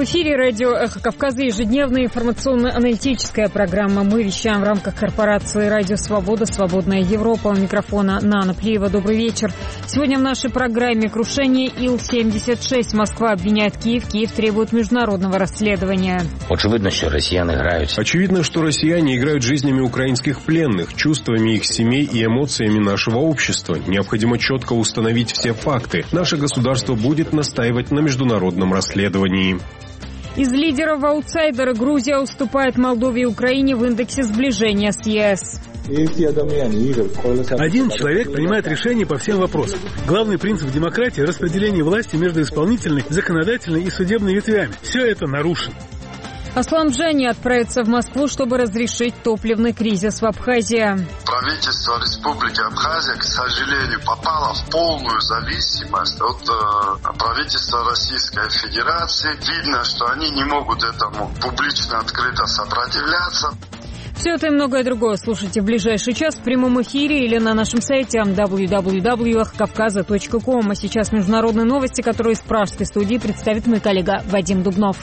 эфире радио «Эхо Кавказа», ежедневная информационно-аналитическая программа. Мы вещаем в рамках корпорации «Радио Свобода», «Свободная Европа». У микрофона Нана Плиева. Добрый вечер. Сегодня в нашей программе крушение Ил-76. Москва обвиняет Киев. Киев требует международного расследования. Очевидно, что россияне играют жизнями украинских пленных, чувствами их семей и эмоциями нашего общества. Необходимо четко установить все факты. Наше государство будет настаивать на международном расследовании. Из лидеров аутсайдера Грузия уступает Молдове и Украине в индексе сближения с ЕС. Один человек принимает решения по всем вопросам. Главный принцип демократии – распределение власти между исполнительной, законодательной и судебной ветвями. Все это нарушено. Аслан Джани отправится в Москву, чтобы разрешить топливный кризис в Абхазии. Правительство Республики Абхазия, к сожалению, попало в полную зависимость от правительства Российской Федерации. Видно, что они не могут этому публично, открыто сопротивляться. Все это и многое другое слушайте в ближайший час в прямом эфире или на нашем сайте www.kavkaza.com. А сейчас международные новости, которые из пражской студии представит мой коллега Вадим Дубнов.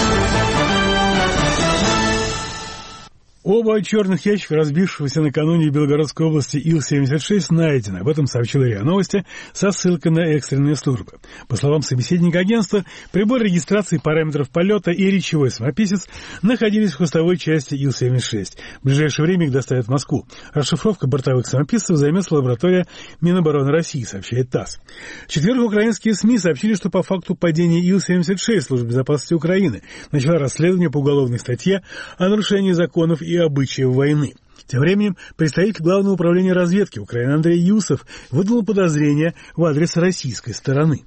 Оба черных ящика, разбившегося накануне в Белгородской области Ил-76, найдены. Об этом сообщила РИА Новости со ссылкой на экстренные службы. По словам собеседника агентства, прибор регистрации параметров полета и речевой самописец находились в хвостовой части Ил-76. В ближайшее время их доставят в Москву. Расшифровка бортовых самописцев займется лаборатория Минобороны России, сообщает ТАСС. В четверг украинские СМИ сообщили, что по факту падения Ил-76 Служба безопасности Украины начала расследование по уголовной статье о нарушении законов и обычаев войны. Тем временем представитель Главного управления разведки Украины Андрей Юсов выдал подозрения в адрес российской стороны.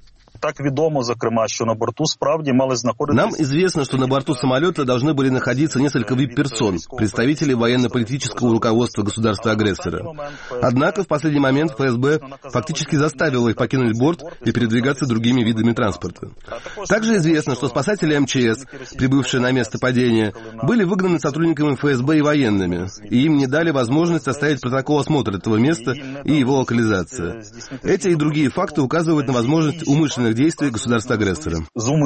Нам известно, что на борту самолета должны были находиться несколько вип-персон, представителей военно-политического руководства государства-агрессора. Однако в последний момент ФСБ фактически заставила их покинуть борт и передвигаться другими видами транспорта. Также известно, что спасатели МЧС, прибывшие на место падения, были выгнаны сотрудниками ФСБ и военными, и им не дали возможность составить протокол осмотра этого места и его локализации. Эти и другие факты указывают на возможность умышленных действий государства-агрессора.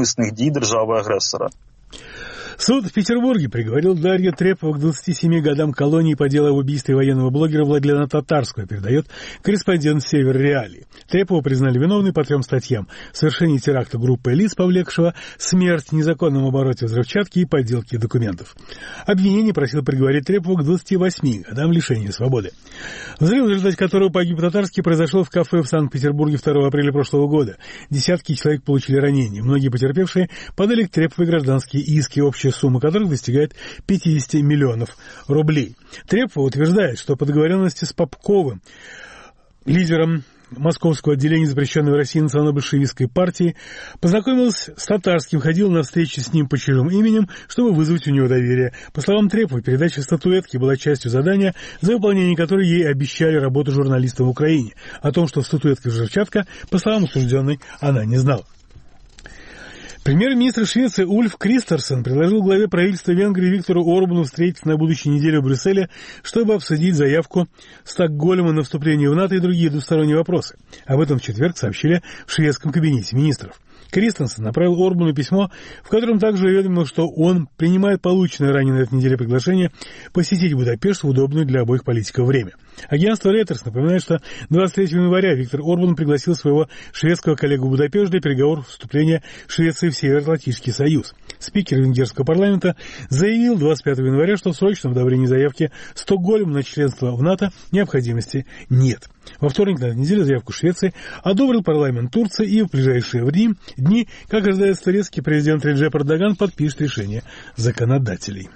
Суд в Петербурге приговорил Дарью Трепову к 27 годам колонии по делу об убийстве военного блогера Владлена Татарского, передает корреспондент Север Реалии. Трепову признали виновной по 3 статьям: совершение теракта группы лиц, повлекшего смерть, незаконном обороте взрывчатки и подделке документов. Обвинение просило приговорить Трепову к 28 годам лишения свободы. Взрыв, в результате которого погиб Татарский, произошел в кафе в Санкт-Петербурге 2 апреля прошлого года. Десятки человек получили ранения. Многие потерпевшие подали к Треповой гражданские иски, общая сумма которых достигает 50 миллионов рублей. Трепова утверждает, что по договоренности с Попковым, лидером Московского отделения запрещенной в России национально-большевистской партии, познакомилась с Татарским, ходила на встречи с ним по чужим именем, чтобы вызвать у него доверие. По словам Треповой, передача статуэтки была частью задания, за выполнение которой ей обещали работу журналиста в Украине. О том, что в статуэтке взрывчатка, по словам осужденной, она не знала. Премьер-министр Швеции Ульф Кристерсон предложил главе правительства Венгрии Виктору Орбану встретиться на будущей неделе в Брюсселе, чтобы обсудить заявку Стокгольма на вступление в НАТО и другие двусторонние вопросы. Об этом в четверг сообщили в шведском кабинете министров. Кристенсен направил Орбану письмо, в котором также уведомил, что он принимает полученное ранее на этой неделе приглашение посетить Будапешт в удобное для обоих политиков время. Агентство Reuters напоминает, что 23 января Виктор Орбан пригласил своего шведского коллегу в Будапешт для переговоров вступления Швеции в Североатлантический союз. Спикер венгерского парламента заявил 25 января, что в срочном одобрении заявки Стокгольма на членство в НАТО необходимости нет. Во вторник на этой неделе заявку Швеции одобрил парламент Турции, и в ближайшие дни, как ожидается, турецкий президент Реджеп Эрдоган подпишет решение законодателей.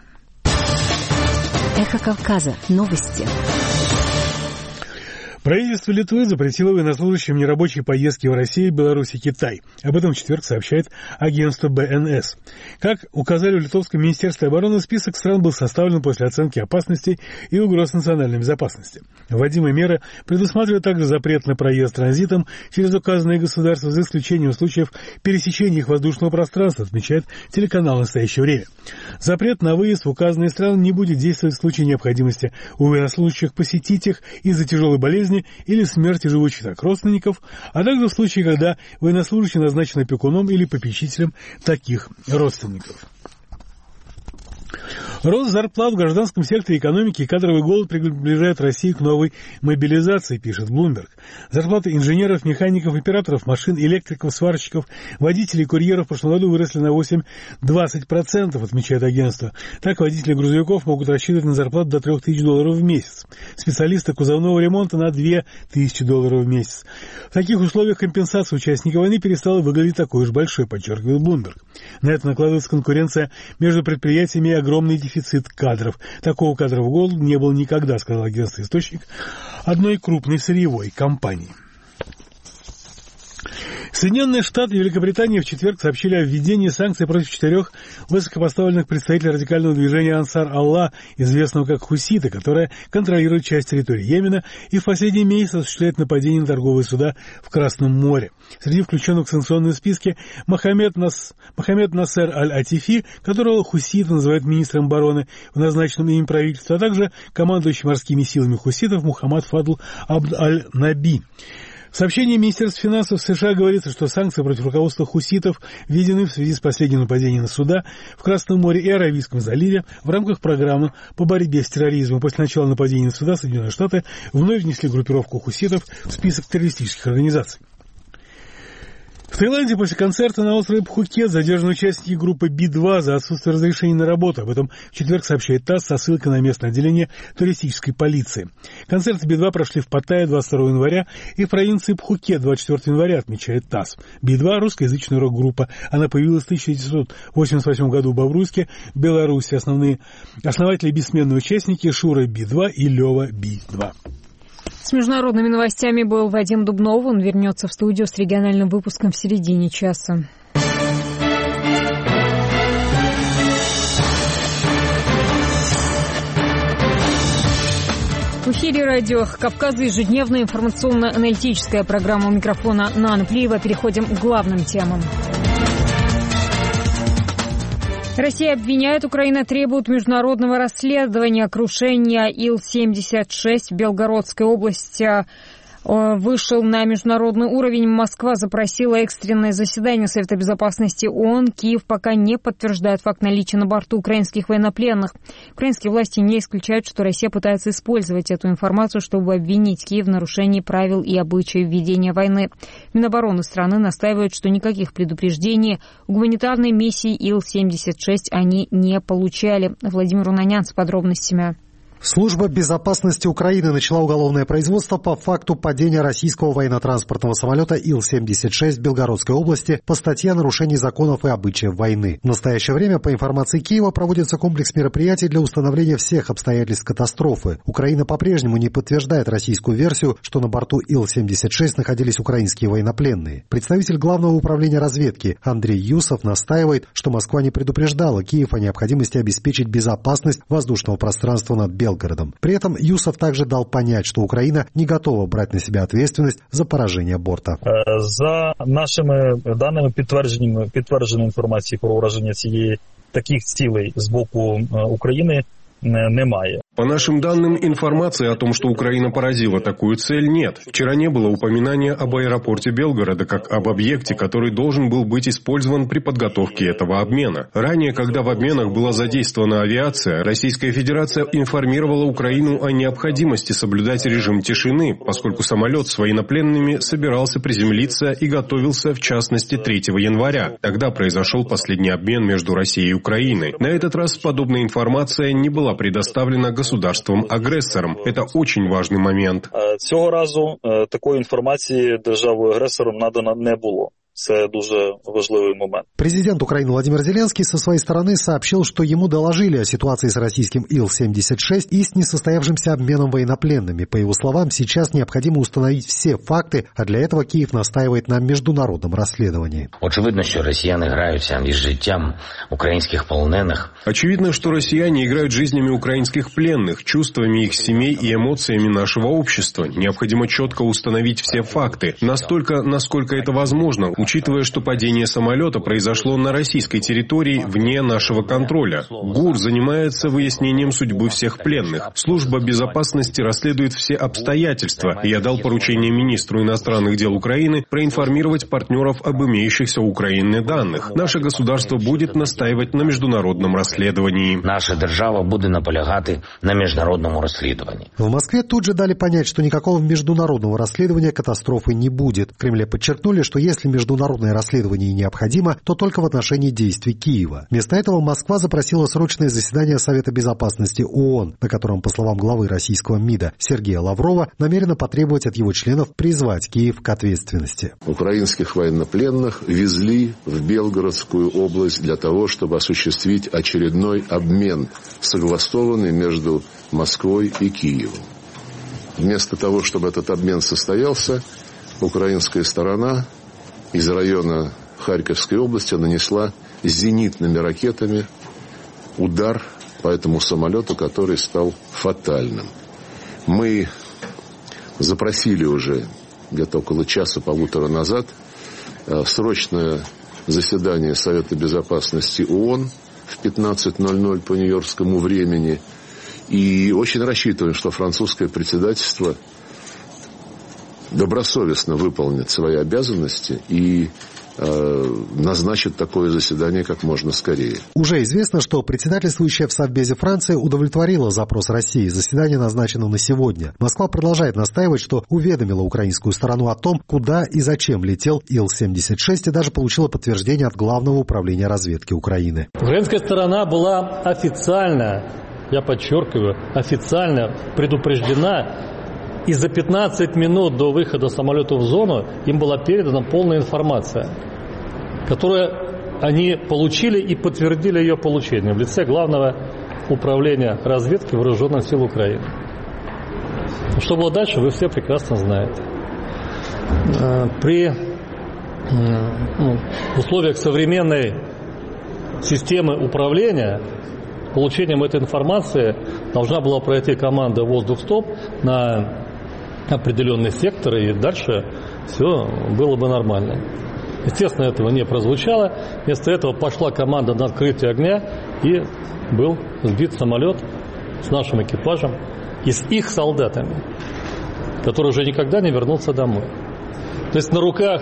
Эхо Кавказа. Новости. Правительство Литвы запретило военнослужащим нерабочие поездки в Россию, Беларусь и Китай. Об этом в четверг сообщает агентство БНС. Как указали в Литовском министерстве обороны, список стран был составлен после оценки опасностей и угроз национальной безопасности. Вводимые меры предусматривают также запрет на проезд транзитом через указанные государства, за исключением случаев пересечения их воздушного пространства, отмечает телеканал «Настоящее время». Запрет на выезд в указанные страны не будет действовать в случае необходимости у военнослужащих посетить их из-за тяжелой болезни болезни или смерти живущих так родственников, а также в случае, когда военнослужащий назначен опекуном или попечителем таких родственников. Рост зарплат в гражданском секторе экономики и кадровый голод приближают Россию к новой мобилизации, пишет Bloomberg. Зарплаты инженеров, механиков, операторов машин, электриков, сварщиков, водителей и курьеров в прошлом году выросли на 8-20%, отмечает агентство. Так водители грузовиков могут рассчитывать на зарплату до $3000 в месяц. Специалисты кузовного ремонта на $2000 в месяц. В таких условиях компенсация участников войны перестала выглядеть такой уж большой, подчеркивает Bloomberg. На это накладывается конкуренция между предприятиями и огромный дефицит кадров. Такого кадрового голода не было никогда, сказал агентство «Источник» одной крупной сырьевой компании. Соединенные Штаты и Великобритания в четверг сообщили о введении санкций против 4 высокопоставленных представителей радикального движения «Ансар Аллах», известного как хуситы, которое контролирует часть территории Йемена и в последние месяцы осуществляет нападения на торговые суда в Красном море. Среди включенных в санкционные списки Мохаммед Насер Аль-Атифи, которого хуситы называют министром обороны в назначенном им правительстве, а также командующий морскими силами хуситов Мухаммад Фадл Абд Аль-Наби. В сообщении Министерства финансов США говорится, что санкции против руководства хуситов введены в связи с последним нападением на суда в Красном море и Аравийском заливе в рамках программы по борьбе с терроризмом. После начала нападения на суда Соединенные Штаты вновь внесли группировку хуситов в список террористических организаций. В Таиланде после концерта на острове Пхукет задержаны участники группы Би-2 за отсутствие разрешения на работу. Об этом в четверг сообщает ТАСС со ссылкой на местное отделение туристической полиции. Концерты Би-2 прошли в Паттайе 22 января и в провинции Пхукет 24 января, отмечает ТАСС. Би-2 – русскоязычная рок-группа. Она появилась в 1988 году в Бобруйске, в Беларуси. Основатели бессменные участники Шура Би-2 и Лева Би-2. С международными новостями был Вадим Дубнов. Он вернется в студию с региональным выпуском в середине часа. В эфире радио «Кавказ» ежедневная информационно-аналитическая программа. У микрофона Нана Плиева. Переходим к главным темам. Россия обвиняет, Украина требует международного расследования крушения Ил-76 в Белгородской области. Вышел на международный уровень. Москва запросила экстренное заседание Совета безопасности ООН. Киев пока не подтверждает факт наличия на борту украинских военнопленных. Украинские власти не исключают, что Россия пытается использовать эту информацию, чтобы обвинить Киев в нарушении правил и обычаев ведения войны. Минобороны страны настаивают, что никаких предупреждений гуманитарной миссии Ил-76 они не получали. Владимир Унанян с подробностями. Служба безопасности Украины начала уголовное производство по факту падения российского военно-транспортного самолета Ил-76 в Белгородской области по статье о нарушении законов и обычаев войны. В настоящее время, по информации Киева, проводится комплекс мероприятий для установления всех обстоятельств катастрофы. Украина по-прежнему не подтверждает российскую версию, что на борту Ил-76 находились украинские военнопленные. Представитель Главного управления разведки Андрей Юсов настаивает, что Москва не предупреждала Киев о необходимости обеспечить безопасность воздушного пространства над Белгородом. При этом Юсов также дал понять, что Украина не готова брать на себя ответственность за поражение борта. За нашими даними підтвердженої інформації про ураження таких цілей з боку України немає. По нашим данным, информации о том, что Украина поразила такую цель, нет. Вчера не было упоминания об аэропорте Белгорода как об объекте, который должен был быть использован при подготовке этого обмена. Ранее, когда в обменах была задействована авиация, Российская Федерация информировала Украину о необходимости соблюдать режим тишины, поскольку самолет с военнопленными собирался приземлиться и готовился, в частности, 3 января. Тогда произошел последний обмен между Россией и Украиной. На этот раз подобная информация не была предоставлена государством-агрессором. Это очень важный момент. Цього разу такої інформації державою-агресором надано не було. Это дуже важливый момент. Президент Украины Владимир Зеленский со своей стороны сообщил, что ему доложили о ситуации с российским Ил-76 и с несостоявшимся обменом военнопленными. По его словам, сейчас необходимо установить все факты, а для этого Киев настаивает на международном расследовании. Очевидно, что россияне играются с життям украинских полонених. Очевидно, что россияне играют жизнями украинских пленных, чувствами их семей и эмоциями нашего общества. Необходимо четко установить все факты, настолько, насколько это возможно, учитывая, что падение самолета произошло на российской территории вне нашего контроля. ГУР занимается выяснением судьбы всех пленных. Служба безопасности расследует все обстоятельства, и я дал поручение министру иностранных дел Украины проинформировать партнеров об имеющихся у Украины данных. Наше государство будет настаивать на международном расследовании. Наша держава буде наполягати на международном расследовании. В Москве тут же дали понять, что никакого международного расследования катастрофы не будет. В Кремле подчеркнули, что если международное расследование необходимо, то только в отношении действий Киева. Вместо этого Москва запросила срочное заседание Совета безопасности ООН, на котором, по словам главы российского МИДа Сергея Лаврова, намерена потребовать от его членов призвать Киев к ответственности. Украинских военнопленных везли в Белгородскую область для того, чтобы осуществить очередной обмен, согласованный между Москвой и Киевом. Вместо того, чтобы этот обмен состоялся, украинская сторона из района Харьковской области нанесла зенитными ракетами удар по этому самолету, который стал фатальным. Мы запросили уже где-то около часа-полутора назад срочное заседание Совета безопасности ООН в 15:00 по нью-йоркскому времени. И очень рассчитываем, что французское председательство добросовестно выполнит свои обязанности и назначит такое заседание как можно скорее. Уже известно, что председательствующая в Совбезе Франции удовлетворила запрос России. Заседание назначено на сегодня. Москва продолжает настаивать, что уведомила украинскую сторону о том, куда и зачем летел Ил-76, и даже получила подтверждение от Главного управления разведки Украины. Украинская сторона была официально, я подчеркиваю, официально предупреждена, и за 15 минут до выхода самолета в зону им была передана полная информация, которую они получили и подтвердили ее получение в лице Главного управления разведки Вооруженных сил Украины. Что было дальше, вы все прекрасно знаете. При условиях современной системы управления получением этой информации должна была пройти команда «Воздух-стоп» на определенные секторы, и дальше все было бы нормально. Естественно, этого не прозвучало. Вместо этого пошла команда на открытие огня, и был сбит самолет с нашим экипажем и с их солдатами, который уже никогда не вернулся домой. То есть на руках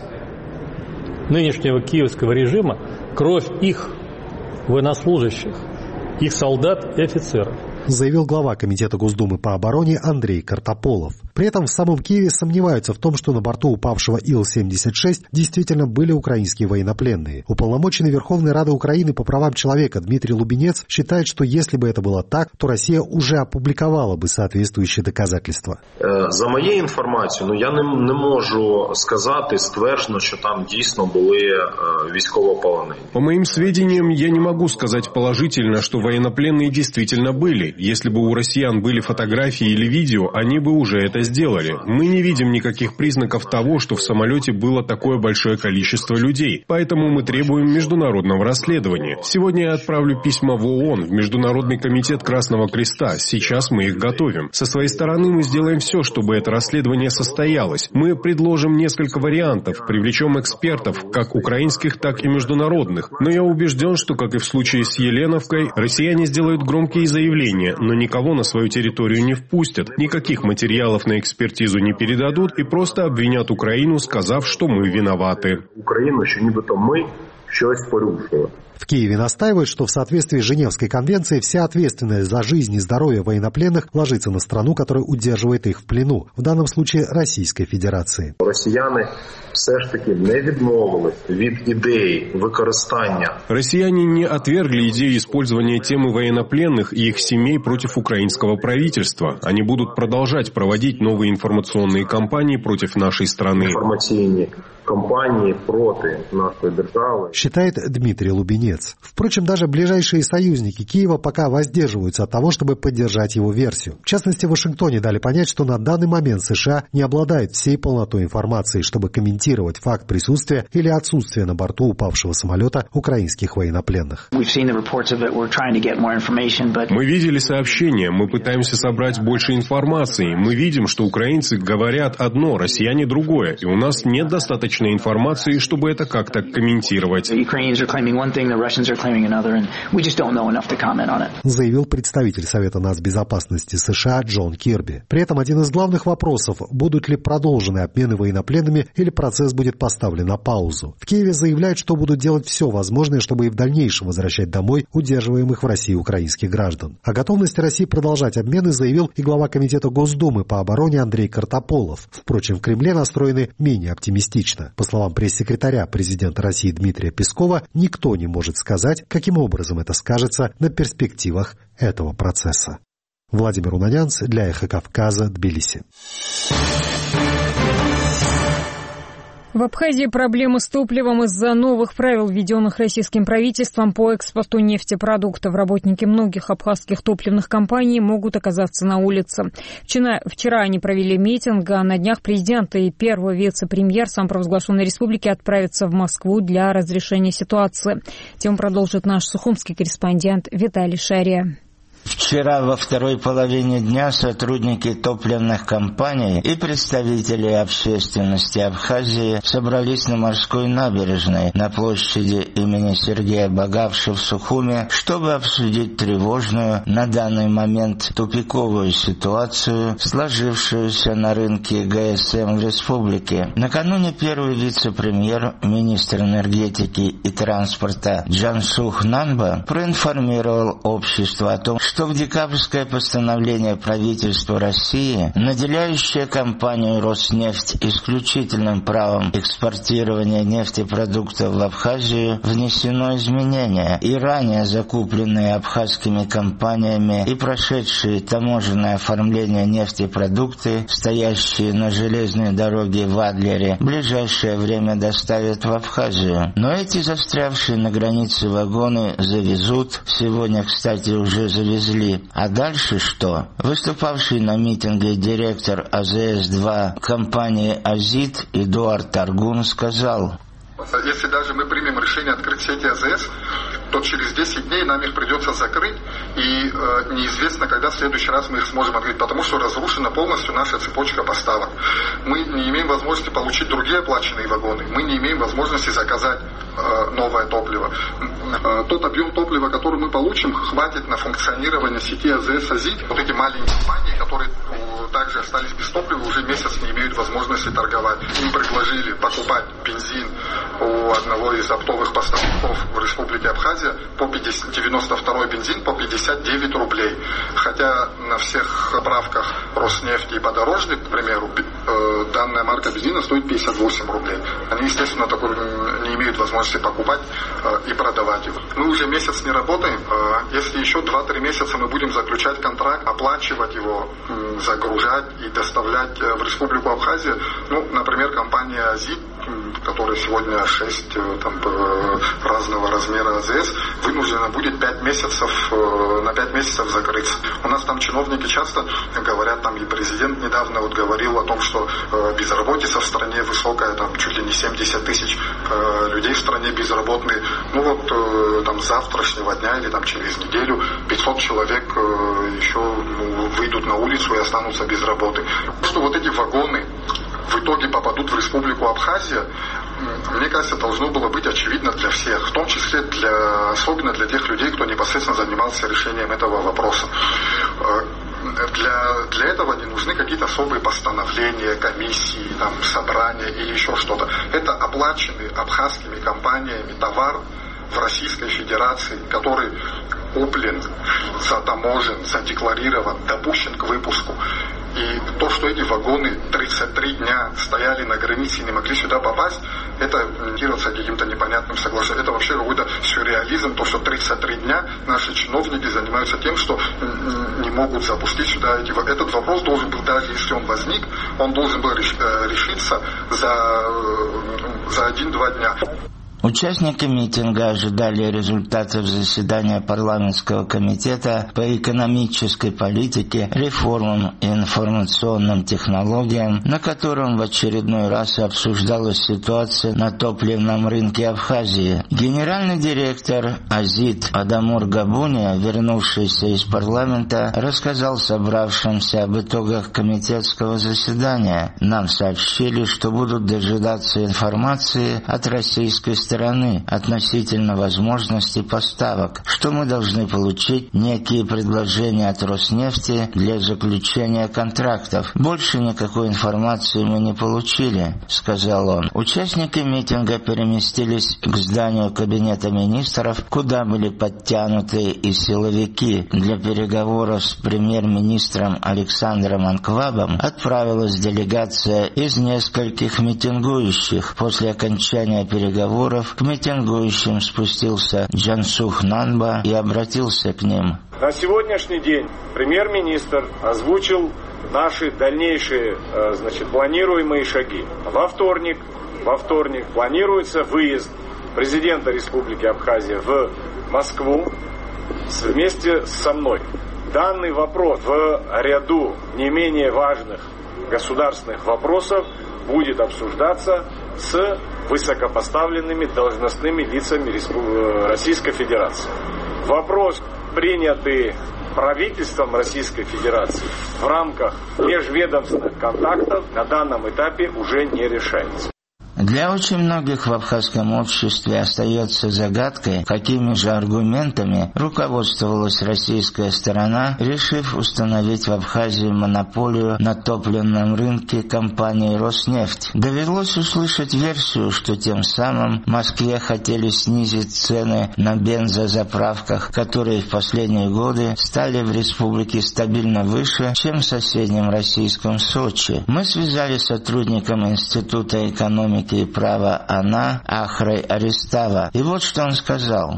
нынешнего киевского режима кровь их военнослужащих, их солдат и офицеров, заявил глава Комитета Госдумы по обороне Андрей Картополов. При этом в самом Киеве сомневаются в том, что на борту упавшего Ил-76 действительно были украинские военнопленные. Уполномоченный Верховной Рады Украины по правам человека Дмитрий Лубенец считает, что если бы это было так, то Россия уже опубликовала бы соответствующие доказательства. За моєю інформацією, я не можу сказати стверджено, що там дійсно були військовополонені. По моим сведениям, я не могу сказать положительно, что военнопленные действительно были. Если бы у россиян были фотографии или видео, они бы уже это сделали. Мы не видим никаких признаков того, что в самолете было такое большое количество людей. Поэтому мы требуем международного расследования. Сегодня я отправлю письма в ООН, в Международный комитет Красного Креста. Сейчас мы их готовим. Со своей стороны мы сделаем все, чтобы это расследование состоялось. Мы предложим несколько вариантов, привлечем экспертов, как украинских, так и международных. Но я убежден, что, как и в случае с Еленовкой, россияне сделают громкие заявления, но никого на свою территорию не впустят, никаких материалов на экспертизу не передадут и просто обвинят Украину, сказав, что мы виноваты. Украину, що нібито ми щось порушили. В Киеве настаивают, что в соответствии с Женевской конвенцией вся ответственность за жизнь и здоровье военнопленных ложится на страну, которая удерживает их в плену, в данном случае Российской Федерации. Росіяни все ж таки не відмовились від ідеї використання. Россияне не отвергли идею использования темы военнопленных и их семей против украинского правительства. Они будут продолжать проводить новые информационные кампании против нашей страны. Информационные кампании против нашей державы, считает Дмитрий Лубенец. Впрочем, даже ближайшие союзники Киева пока воздерживаются от того, чтобы поддержать его версию. В частности, в Вашингтоне дали понять, что на данный момент США не обладает всей полнотой информации, чтобы комментировать факт присутствия или отсутствия на борту упавшего самолета украинских военнопленных. Мы видели сообщения, мы пытаемся собрать больше информации. Мы видим, что украинцы говорят одно, россияне другое, и у нас нет достаточно достаточно информации, чтобы это как-то комментировать. Заявил представитель Совета нацбезопасности США Джон Кирби. При этом один из главных вопросов – будут ли продолжены обмены военнопленными или процесс будет поставлен на паузу. В Киеве заявляют, что будут делать все возможное, чтобы и в дальнейшем возвращать домой удерживаемых в России украинских граждан. О готовности России продолжать обмены заявил и глава Комитета Госдумы по обороне Андрей Картополов. Впрочем, в Кремле настроены менее оптимистично. По словам пресс-секретаря президента России Дмитрия Пескова, никто не может сказать, каким образом это скажется на перспективах этого процесса. Владимир Унанянц для «Эхо Кавказа», Тбилиси. В Абхазии проблемы с топливом из-за новых правил, введенных российским правительством по экспорту нефтепродуктов. Работники многих абхазских топливных компаний могут оказаться на улице. Вчера они провели митинг, а на днях президент и первый вице-премьер самопровозглашенной республики отправятся в Москву для разрешения ситуации. Тему продолжит наш сухумский корреспондент Виталий Шария. Вчера во второй половине дня сотрудники топливных компаний и представители общественности Абхазии собрались на морской набережной на площади имени Сергея Багавши в Сухуме, чтобы обсудить тревожную на данный момент тупиковую ситуацию, сложившуюся на рынке ГСМ в республике. Накануне первый вице-премьер, министр энергетики и транспорта Джансух Нанба проинформировал общество о том, что в декабрьское постановление правительства России, наделяющее компанию «Роснефть» исключительным правом экспортирования нефтепродуктов в Абхазию, внесено изменение, и ранее закупленные абхазскими компаниями и прошедшие таможенное оформление нефтепродукты, стоящие на железной дороге в Адлере, в ближайшее время доставят в Абхазию. Но эти застрявшие на границе вагоны завезут, сегодня, кстати, уже завезли. А дальше что? Выступавший на митинге директор АЗС-2 компании «Азит» Эдуард Таргун сказал: если даже мы примем решение открыть сети АЗС, то через 10 дней нам их придется закрыть, и неизвестно, когда в следующий раз мы их сможем открыть, потому что разрушена полностью наша цепочка поставок. Мы не имеем возможности получить другие оплаченные вагоны, мы не имеем возможности заказать новое топливо. Тот объем топлива, который мы получим, хватит на функционирование сети АЗС-Азит. Вот эти маленькие компании, которые также остались без топлива, уже месяц не имеют возможности торговать. Им предложили покупать бензин у одного из оптовых поставщиков в Республике Абхазия по 92-й бензин по 59 рублей. Хотя на всех правках Роснефти и Подорожник, к примеру, данная марка бензина стоит 58 рублей. Они, естественно, такой не имеют возможности покупать и продавать его. Мы уже месяц не работаем. Если еще 2-3 месяца мы будем заключать контракт, оплачивать его, загружать и доставлять в Республику Абхазия, например, компания «Азит», которая сегодня 6 разного размера АЗС, вынуждена будет на 5 месяцев закрыться. У нас там чиновники часто говорят, там и президент недавно говорил о том, что безработица в стране высокая, там чуть ли не 70 тысяч людей в стране безработные. С завтрашнего дня или через неделю 500 человек еще выйдут на улицу и останутся без работы. Что вот эти вагоны в итоге попадут в Республику Абхазия, мне кажется, должно было быть очевидно для всех, в том числе особенно для тех людей, кто непосредственно занимался решением этого вопроса. Для этого не нужны какие-то особые постановления, комиссии, собрания или еще что-то. Это оплаченный абхазскими компаниями товар в Российской Федерации, который куплен, затаможен, задекларирован, допущен к выпуску. И то, что эти вагоны 33 дня стояли на границе и не могли сюда попасть, это комментируется каким-то непонятным соглашением. Это вообще какой-то сюрреализм, то, что 33 дня наши чиновники занимаются тем, что не могут запустить сюда эти вагоны. Этот вопрос должен был, даже если он возник, он должен был решиться за 1-2 дня. Участники митинга ожидали результатов заседания парламентского комитета по экономической политике, реформам и информационным технологиям, на котором в очередной раз обсуждалась ситуация на топливном рынке Абхазии. Генеральный директор Азит Адамур Габуния, вернувшийся из парламента, рассказал собравшимся об итогах комитетского заседания. Нам сообщили, что будут дожидаться информации от российской стороны относительно возможности поставок, что мы должны получить некие предложения от Роснефти для заключения контрактов. Больше никакой информации мы не получили, сказал он. Участники митинга переместились к зданию Кабинета министров, куда были подтянуты и силовики. Для переговоров с премьер-министром Александром Анквабом отправилась делегация из нескольких митингующих. После окончания переговоров к митингующим спустился Джансух Нанба и обратился к ним. На сегодняшний день премьер-министр озвучил наши дальнейшие, планируемые шаги. Во вторник планируется выезд президента Республики Абхазия в Москву вместе со мной. Данный вопрос в ряду не менее важных государственных вопросов будет обсуждаться с высокопоставленными должностными лицами Российской Федерации. Вопрос, принятый правительством Российской Федерации в рамках межведомственных контактов, на данном этапе уже не решается. Для очень многих в абхазском обществе остается загадкой, какими же аргументами руководствовалась российская сторона, решив установить в Абхазии монополию на топливном рынке компании «Роснефть». Довелось услышать версию, что тем самым в Москве хотели снизить цены на бензозаправках, которые в последние годы стали в республике стабильно выше, чем в соседнем российском Сочи. Мы связались с сотрудником Института экономики и права АНА Ахрой Аристава. И вот что он сказал.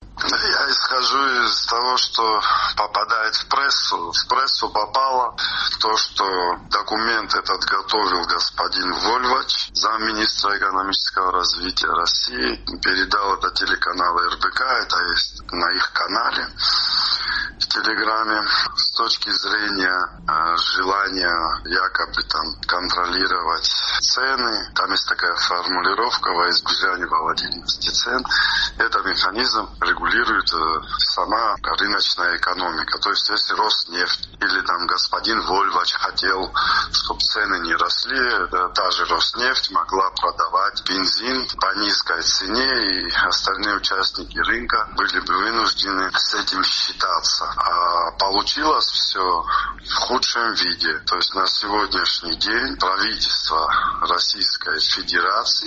Я исхожу из того, что попадает в прессу. В прессу попало то, что документ этот готовил господин Вольвач, замминистра экономического развития России. Передал это телеканалу РБК, это есть на их канале в Телеграме. С точки зрения желания якобы там контролировать цены, там есть такая формулировка во избежание волатильности цен. Это механизм регулирует сама рыночная экономика. То есть если Роснефть или там господин Вольвач хотел, чтобы цены не росли, та же Роснефть могла продавать бензин по низкой цене, и остальные участники рынка были бы вынуждены с этим считаться. А получилось все в худшем виде. То есть на сегодняшний день правительство Российской Федерации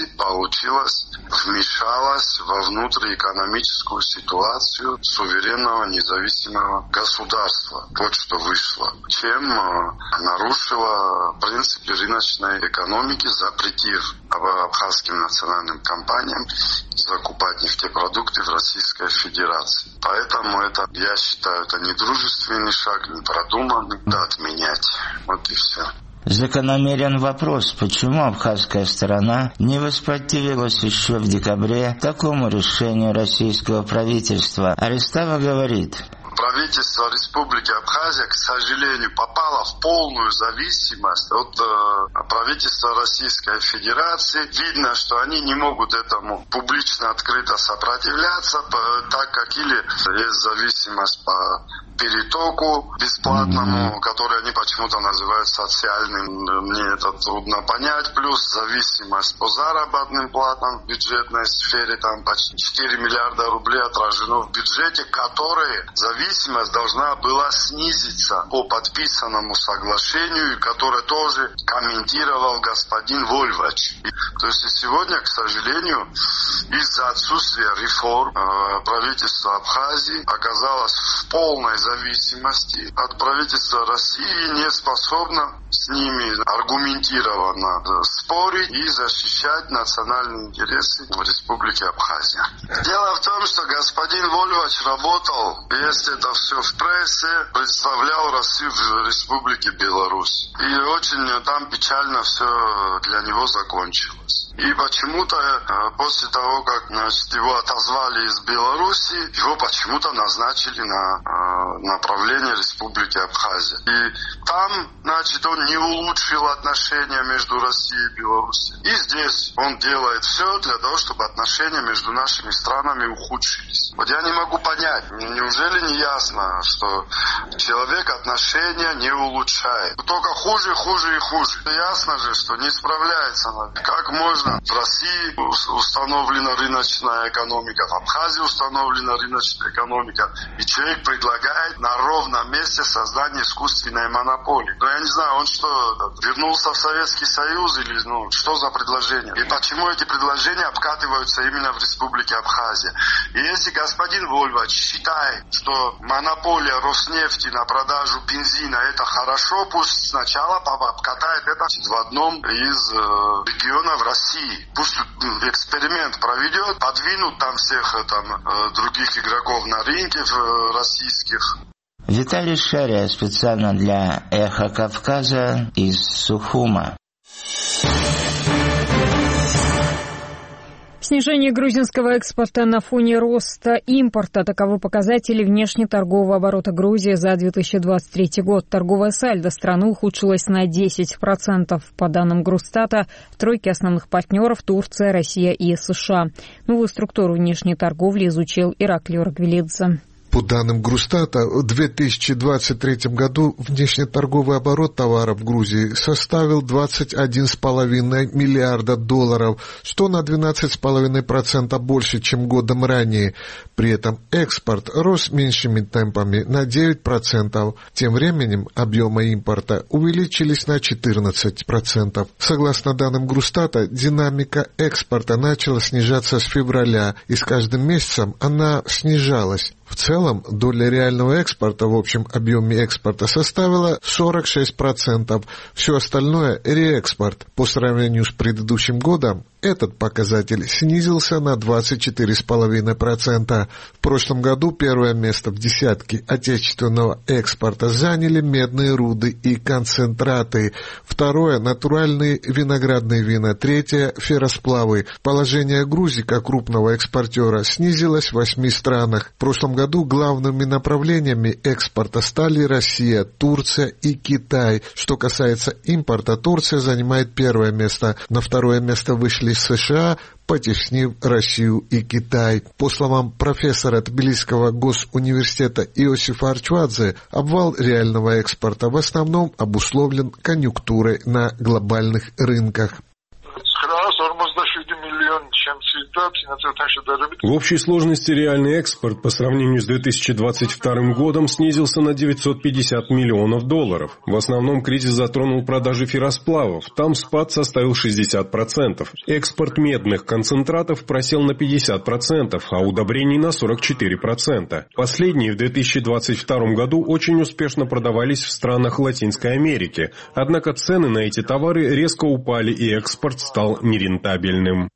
вмешалось во внутриэкономическую ситуацию суверенного независимого государства. Вот что вышло. Чем нарушило принципы рыночной экономики, запретив абхазским национальным компаниям закупать нефтепродукты в Российской Федерации. Поэтому я считаю, это не дружественный шаг, не продуманный. Да, отменять. Вот и все. Закономерен вопрос, почему абхазская сторона не воспротивилась еще в декабре такому решению российского правительства. Аристава говорит: правительство Республики Абхазия, к сожалению, попало в полную зависимость от правительства Российской Федерации. Видно, что они не могут этому публично, открыто сопротивляться, так как или есть зависимость по перетоку бесплатному, который они почему-то называют социальным. Мне это трудно понять. Плюс зависимость по заработным платам в бюджетной сфере. Там почти 4 миллиарда рублей отражено в бюджете, которые зависимость должна была снизиться по подписанному соглашению, которое тоже комментировал господин Вольвач. То есть и сегодня, к сожалению, из-за отсутствия реформ правительство Абхазии оказалось в полной зависимости от правительства России, не способно с ними аргументированно спорить и защищать национальные интересы в Республике Абхазия. Дело в том, что господин Вольвач работал, если это все в прессе, представлял Россию в Республике Беларусь. И очень там печально все для него закончилось. И почему-то после того, как его отозвали из Беларуси, его почему-то назначили на направление Республики Абхазия. И там, он не улучшил отношения между Россией и Беларусью. И здесь он делает все для того, чтобы отношения между нашими странами ухудшились. Вот я не могу понять, неужели не ясно, что человек отношения не улучшает? Только хуже, хуже и хуже. Ясно же, что не справляется. Как можно? В России установлена рыночная экономика, в Абхазии установлена рыночная экономика, и человек предлагает на ровном месте создание искусственной монополии. Но я не знаю, он что, вернулся в Советский Союз или что за предложение? И почему эти предложения обкатываются именно в Республике Абхазия? И если господин Вольвач считает, что монополия Роснефти на продажу бензина это хорошо, пусть сначала обкатает это в одном из регионов России. Пусть эксперимент проведет, подвинут там всех других игроков на рынке российских. Виталий Шария специально для «Эхо Кавказа» из Сухума. Снижение грузинского экспорта на фоне роста импорта. Таковы показатели внешнеторгового оборота Грузии за 2023 год. Торговая сальдо страны ухудшилась на 10%. По данным Грустата, в тройке основных партнеров Турция, Россия и США. Новую структуру внешней торговли изучил Ираклий Оргвелидзе. По данным Грустата, в 2023 году внешнеторговый оборот товаров в Грузии составил $21,5 миллиарда, что на 12,5% больше, чем годом ранее. При этом экспорт рос меньшими темпами на 9%. Тем временем объемы импорта увеличились на 14%. Согласно данным Грустата, динамика экспорта начала снижаться с февраля, и с каждым месяцем она снижалась. В целом, доля реального экспорта в общем объеме экспорта составила 46%. Все остальное – реэкспорт. По сравнению с предыдущим годом, этот показатель снизился на 24,5%. В прошлом году первое место в десятке отечественного экспорта заняли медные руды и концентраты. Второе – натуральные виноградные вина. Третье – ферросплавы. Положение Грузии как крупного экспортера снизилось в 8 странах. В прошлом году главными направлениями экспорта стали Россия, Турция и Китай. Что касается импорта, Турция занимает первое место. На второе место вышли США, потеснив Россию и Китай. По словам профессора Тбилисского госуниверситета Иосифа Арчвадзе, обвал реального экспорта в основном обусловлен конъюнктурой на глобальных рынках. В общей сложности реальный экспорт по сравнению с 2022 годом снизился на $950 миллионов. В основном кризис затронул продажи ферросплавов. Там спад составил 60%. Экспорт медных концентратов просел на 50%, а удобрений на 44%. Последние в 2022 году очень успешно продавались в странах Латинской Америки. Однако цены на эти товары резко упали, и экспорт стал нерентабельным.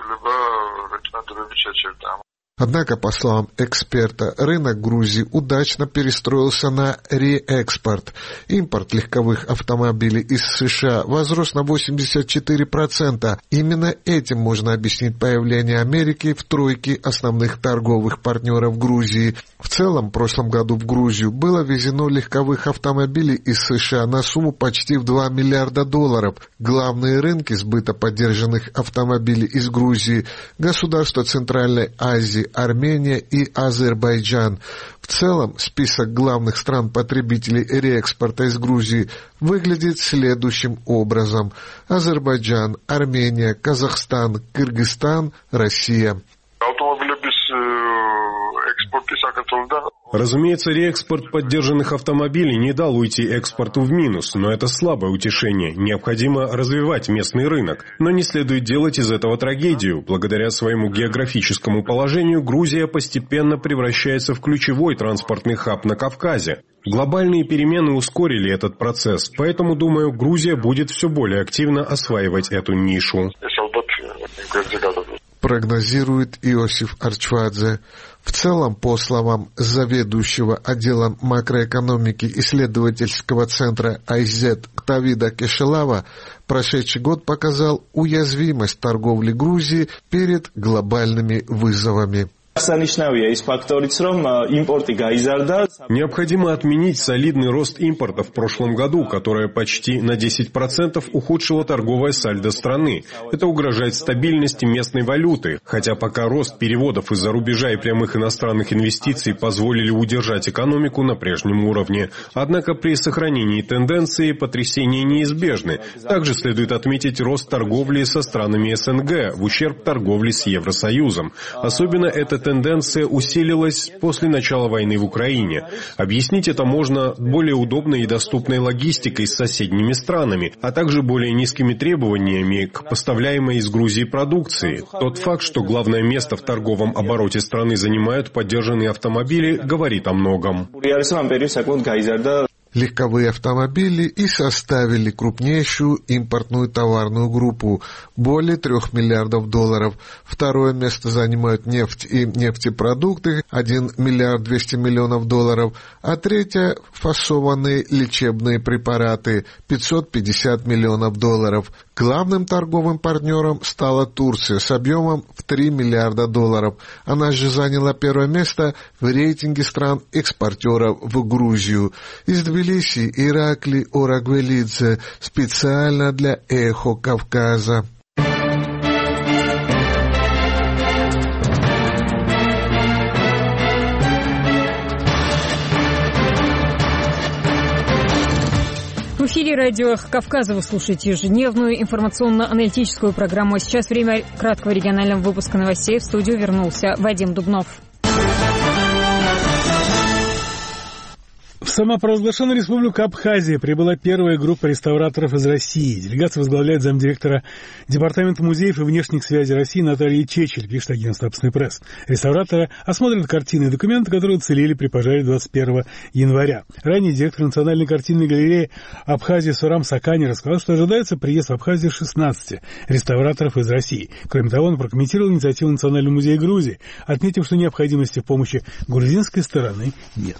Однако, по словам эксперта, рынок Грузии удачно перестроился на реэкспорт. Импорт легковых автомобилей из США возрос на 84%. Именно этим можно объяснить появление Америки в тройке основных торговых партнеров Грузии. В целом, в прошлом году в Грузию было везено легковых автомобилей из США на сумму почти в $2 миллиарда. Главные рынки сбыта поддержанных автомобилей из Грузии – государства Центральной Азии, Армения и Азербайджан. В целом, список главных стран-потребителей реэкспорта из Грузии выглядит следующим образом: Азербайджан, Армения, Казахстан, Кыргызстан, Россия. Разумеется, реэкспорт поддержанных автомобилей не дал уйти экспорту в минус, но это слабое утешение. Необходимо развивать местный рынок. Но не следует делать из этого трагедию. Благодаря своему географическому положению Грузия постепенно превращается в ключевой транспортный хаб на Кавказе. Глобальные перемены ускорили этот процесс, поэтому, думаю, Грузия будет все более активно осваивать эту нишу. Прогнозирует Иосиф Арчвадзе. В целом, по словам заведующего отделом макроэкономики исследовательского центра IZ Октавида Кешелава, прошедший год показал уязвимость торговли Грузии перед глобальными вызовами. Необходимо отменить солидный рост импорта в прошлом году, которое почти на 10% ухудшило торговое сальдо страны. Это угрожает стабильности местной валюты, хотя пока рост переводов из-за рубежа и прямых иностранных инвестиций позволили удержать экономику на прежнем уровне. Однако при сохранении тенденции потрясения неизбежны. Также следует отметить рост торговли со странами СНГ в ущерб торговли с Евросоюзом. Особенно это тенденция усилилась после начала войны в Украине. Объяснить это можно более удобной и доступной логистикой с соседними странами, а также более низкими требованиями к поставляемой из Грузии продукции. Тот факт, что главное место в торговом обороте страны занимают подержанные автомобили, говорит о многом. Легковые автомобили и составили крупнейшую импортную товарную группу – более $3 миллиардов. Второе место занимают нефть и нефтепродукты – $1 миллиард 200 миллионов, а третье – фасованные лечебные препараты – $550 миллионов. Главным торговым партнером стала Турция с объемом в $3 миллиарда. Она же заняла первое место в рейтинге стран-экспортеров в Грузию. Из Тбилиси Иракли Орагвелидзе специально для «Эхо Кавказа». В эфире радио «Эхо Кавказа» вы слушаете ежедневную информационно-аналитическую программу. А сейчас время краткого регионального выпуска новостей. В студию вернулся Вадим Дубнов. В самопровозглашенную республику Абхазия прибыла первая группа реставраторов из России. Делегацию возглавляет замдиректора Департамента музеев и внешних связей России Наталья Чечель, пишет агентство «Абсный пресс». Реставраторы осмотрят картины и документы, которые уцелели при пожаре 21 января. Ранее директор Национальной картинной галереи Абхазии Сурам Сакани рассказал, что ожидается приезд в Абхазию 16 реставраторов из России. Кроме того, он прокомментировал инициативу Национального музея Грузии, отметив, что необходимости в помощи грузинской стороны нет.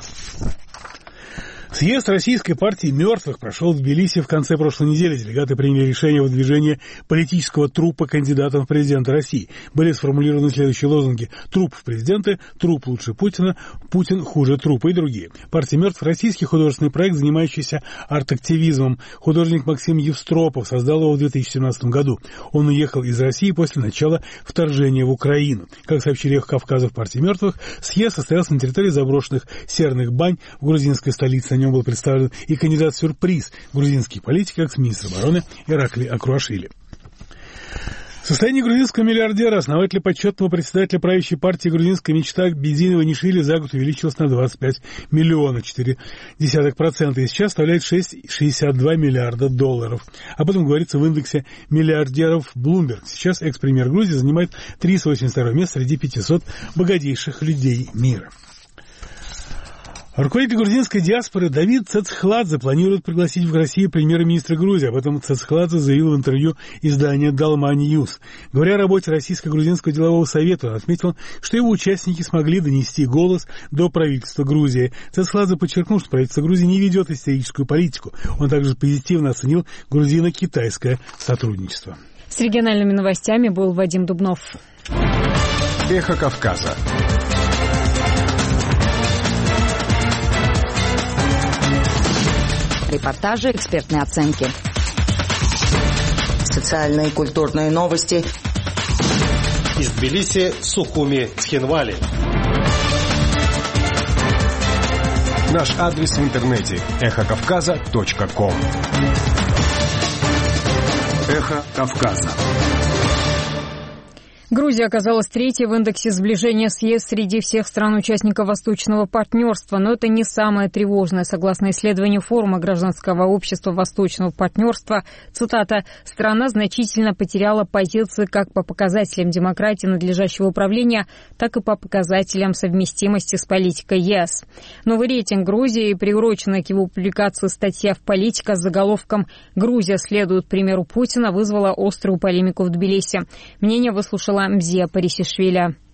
Съезд Российской партии мертвых прошел в Тбилиси в конце прошлой недели. Делегаты приняли решение о выдвижении политического трупа кандидатом в президенты России. Были сформулированы следующие лозунги: «Труп в президенты», «Труп лучше Путина», «Путин хуже трупа» и другие. Партия мертвых — российский художественный проект, занимающийся арт-активизмом. Художник Максим Евстропов создал его в 2017 году. Он уехал из России после начала вторжения в Украину. Как сообщили «Эхо Кавказа» в партии мертвых, съезд состоялся на территории заброшенных серных бань в грузинской столице. На нем был представлен и кандидат-сюрприз — грузинский политик, экс-министр обороны Иракли Акруашвили. Состояние грузинского миллиардера, основателя почетного председателя правящей партии «Грузинская мечта» Бедзина Иванишвили за год увеличилось на 25 миллионов, 0,4%, и сейчас составляет $6,62 миллиарда. Об этом говорится в индексе миллиардеров Bloomberg. Сейчас экс-премьер Грузии занимает 382 место среди 500 богатейших людей мира. Руководитель грузинской диаспоры Давид Цецхладзе планирует пригласить в Россию премьер-министра Грузии. Об этом Цецхладзе заявил в интервью изданию «Далма Ньюс». Говоря о работе Российско-грузинского делового совета, он отметил, что его участники смогли донести голос до правительства Грузии. Цецхладзе подчеркнул, что правительство Грузии не ведет историческую политику. Он также позитивно оценил грузино-китайское сотрудничество. С региональными новостями был Вадим Дубнов. Эхо Кавказа. Репортажи, экспертные оценки. Социальные и культурные новости. Из Тбилиси, Сухуми, Цхинвали. Наш адрес в интернете – эхокавказа.ком. Эхо Кавказа. Грузия оказалась третьей в индексе сближения с ЕС среди всех стран-участников Восточного партнерства. Но это не самое тревожное. Согласно исследованию форума гражданского общества Восточного партнерства, цитата, «страна значительно потеряла позиции как по показателям демократии надлежащего управления, так и по показателям совместимости с политикой ЕС». Новый рейтинг Грузии, приуроченный к его публикации статья в «Политика» с заголовком «Грузия следует примеру Путина», вызвала острую полемику в Тбилиси. Мнение выслушала Мзия Парисишвили.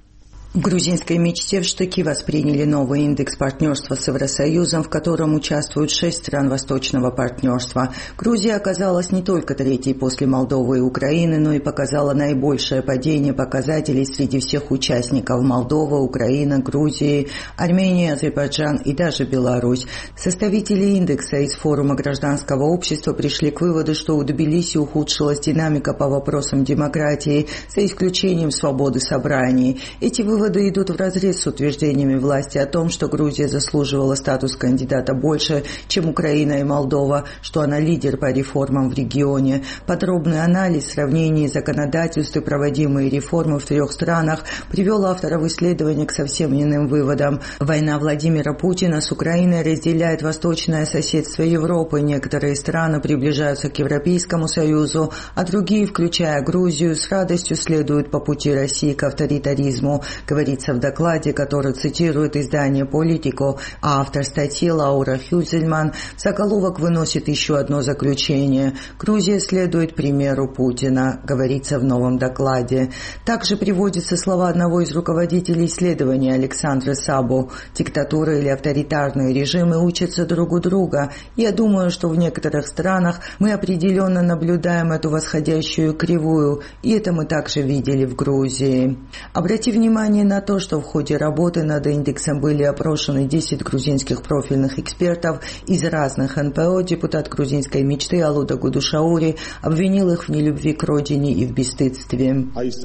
В грузинской мечте в штыки восприняли новый индекс партнерства с Евросоюзом, в котором участвуют 6 стран Восточного партнерства. Грузия оказалась не только третьей после Молдовы и Украины, но и показала наибольшее падение показателей среди всех участников: Молдова, Украина, Грузия, Армения, Азербайджан и даже Беларусь. Составители индекса из форума гражданского общества пришли к выводу, что у Тбилиси ухудшилась динамика по вопросам демократии, за исключением свободы собраний. Эти выводы идут вразрез с утверждениями власти о том, что Грузия заслуживала статус кандидата больше, чем Украина и Молдова, что она лидер по реформам в регионе. Подробный анализ, сравнение законодательств и проводимые реформы в 3 странах привел авторов исследования к совсем иным выводам. Война Владимира Путина с Украиной разделяет восточное соседство Европы. Некоторые страны приближаются к Европейскому Союзу, а другие, включая Грузию, с радостью следуют по пути России к авторитаризму, говорится в докладе, который цитирует издание «Политико», а автор статьи Лаура Хюзельман в заголовок выносит еще одно заключение. Грузия следует примеру Путина, говорится в новом докладе. Также приводятся слова одного из руководителей исследования Александра Сабо. Диктатура или авторитарные режимы учатся друг у друга. Я думаю, что в некоторых странах мы определенно наблюдаем эту восходящую кривую, и это мы также видели в Грузии. Обрати внимание на то, что в ходе работы над индексом были опрошены 10 грузинских профильных экспертов из разных НПО. Депутат грузинской мечты Алуда Гудушаури обвинил их в нелюбви к родине и в бесстыдстве.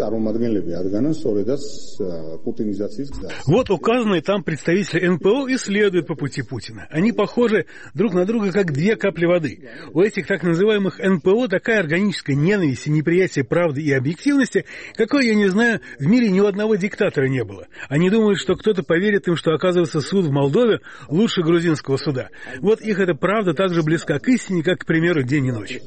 Вот указанные там представители НПО и следуют по пути Путина. Они похожи друг на друга, как 2 капли воды. У этих так называемых НПО такая органическая ненависть и неприятие правды и объективности, какой, я не знаю, в мире ни у одного диктатора не было. Они думают, что кто-то поверит им, что, оказывается, суд в Молдове лучше грузинского суда. Вот их эта правда так же близка к истине, как, к примеру, день и ночь.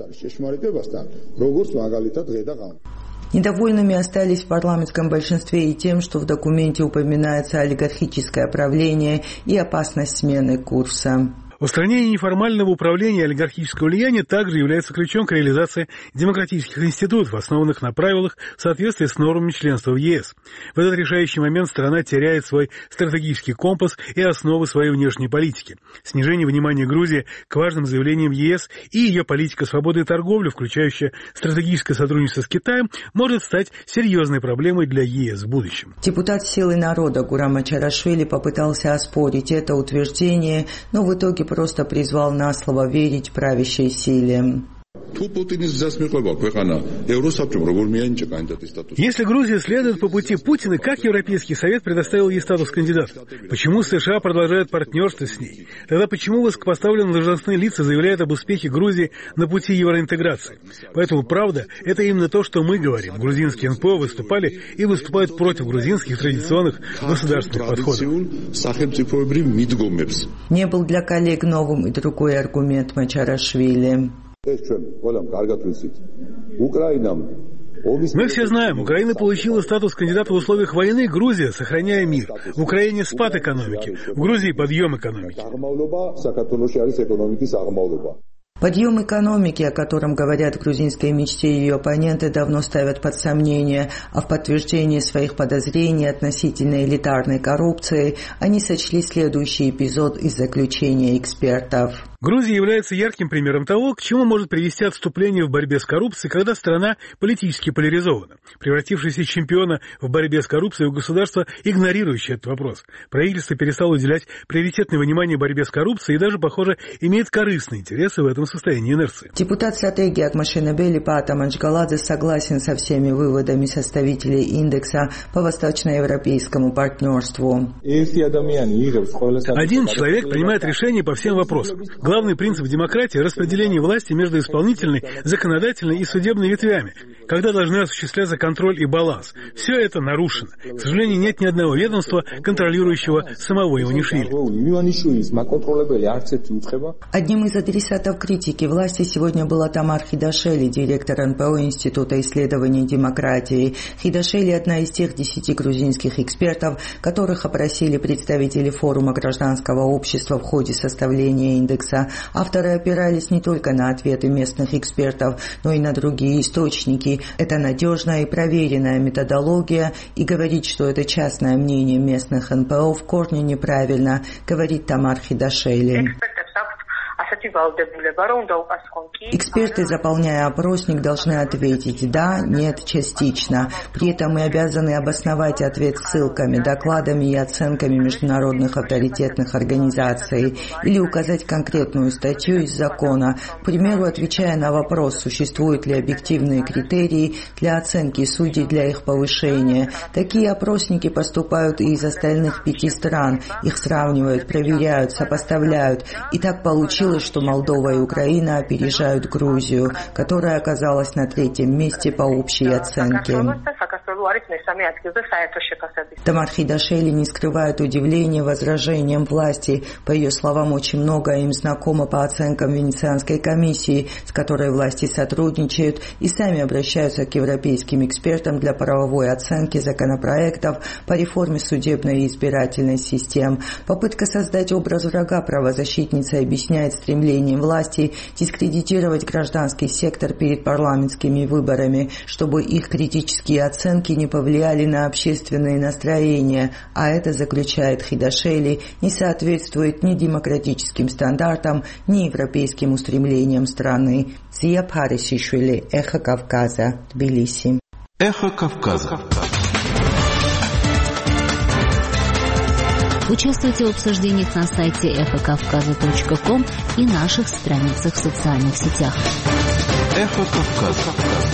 Недовольными остались в парламентском большинстве и тем, что в документе упоминается олигархическое правление и опасность смены курса. Устранение неформального управления и олигархического влияния также является ключом к реализации демократических институтов, основанных на правилах в соответствии с нормами членства в ЕС. В этот решающий момент страна теряет свой стратегический компас и основы своей внешней политики. Снижение внимания Грузии к важным заявлениям ЕС и ее политика свободы и торговли, включающая стратегическое сотрудничество с Китаем, может стать серьезной проблемой для ЕС в будущем. Депутат «Силы народа» Гурам Ачарашвили попытался оспорить это утверждение, но в итоге просто призвал на слово верить правящей силе. Если Грузия следует по пути Путина, как Европейский Совет предоставил ей статус кандидата? Почему США продолжают партнерство с ней? Тогда почему высокопоставленные должностные лица заявляют об успехе Грузии на пути евроинтеграции? Поэтому правда, это именно то, что мы говорим. Грузинские НПО выступали и выступают против грузинских традиционных государственных подходов. Не был для коллег новым и другой аргумент Мачарашвили. Мы все знаем, Украина получила статус кандидата в условиях войны, Грузия, сохраняя мир. В Украине спад экономики, в Грузии подъем экономики. Подъем экономики, о котором говорят в грузинской мечте ее оппоненты, давно ставят под сомнение, а в подтверждение своих подозрений относительно элитарной коррупции они сочли следующий эпизод из заключения экспертов. Грузия является ярким примером того, к чему может привести отступление в борьбе с коррупцией, когда страна политически поляризована, превратившись из чемпиона в борьбе с коррупцией в государство, игнорирующее этот вопрос. Правительство перестало уделять приоритетное внимание борьбе с коррупцией и даже, похоже, имеет корыстные интересы в этом состоянии инерции. Депутат стратегии Акмашинабели Пата Манчгаладзе согласен со всеми выводами составителей индекса по восточноевропейскому партнерству. Один человек принимает решения по всем вопросам. Главный принцип демократии – распределение власти между исполнительной, законодательной и судебной ветвями, когда должны осуществляться контроль и баланс. Все это нарушено. К сожалению, нет ни одного ведомства, контролирующего самого Иванишвили. Одним из адресатов критики власти сегодня была Тамар Хидашели, директор НПО Института исследований демократии. Хидашели – одна из тех 10 грузинских экспертов, которых опросили представители форума гражданского общества в ходе составления индекса. Авторы опирались не только на ответы местных экспертов, но и на другие источники решений. Это надежная и проверенная методология, и говорить, что это частное мнение местных НПО, в корне неправильно, говорит Тамар Хидашели. Эксперты, заполняя опросник, должны ответить «да», «нет», «частично». При этом мы обязаны обосновать ответ ссылками, докладами и оценками международных авторитетных организаций или указать конкретную статью из закона, к примеру, отвечая на вопрос, существуют ли объективные критерии для оценки судей для их повышения. Такие опросники поступают и из остальных 5 стран. Их сравнивают, проверяют, сопоставляют. И так получилось, что Молдова и Украина опережают Грузию, которая оказалась на 3-м месте по общей оценке. Тамар Хидашели не скрывает удивления возражениям власти. По ее словам, очень многое им знакомо по оценкам Венецианской комиссии, с которой власти сотрудничают и сами обращаются к европейским экспертам для правовой оценки законопроектов по реформе судебной и избирательной систем. Попытка создать образ врага правозащитницы объясняет стремлением власти дискредитировать гражданский сектор перед парламентскими выборами, чтобы их критические оценки не повлияли на общественные настроения, а это, заключает Хидашели, не соответствует ни демократическим стандартам, ни европейским устремлениям страны. Зия Парисишвили, Эхо Кавказа, Тбилиси. Эхо Кавказа. Участвуйте в обсуждениях на сайте эхокавказа.ком и наших страницах в социальных сетях. Эхо Кавказа.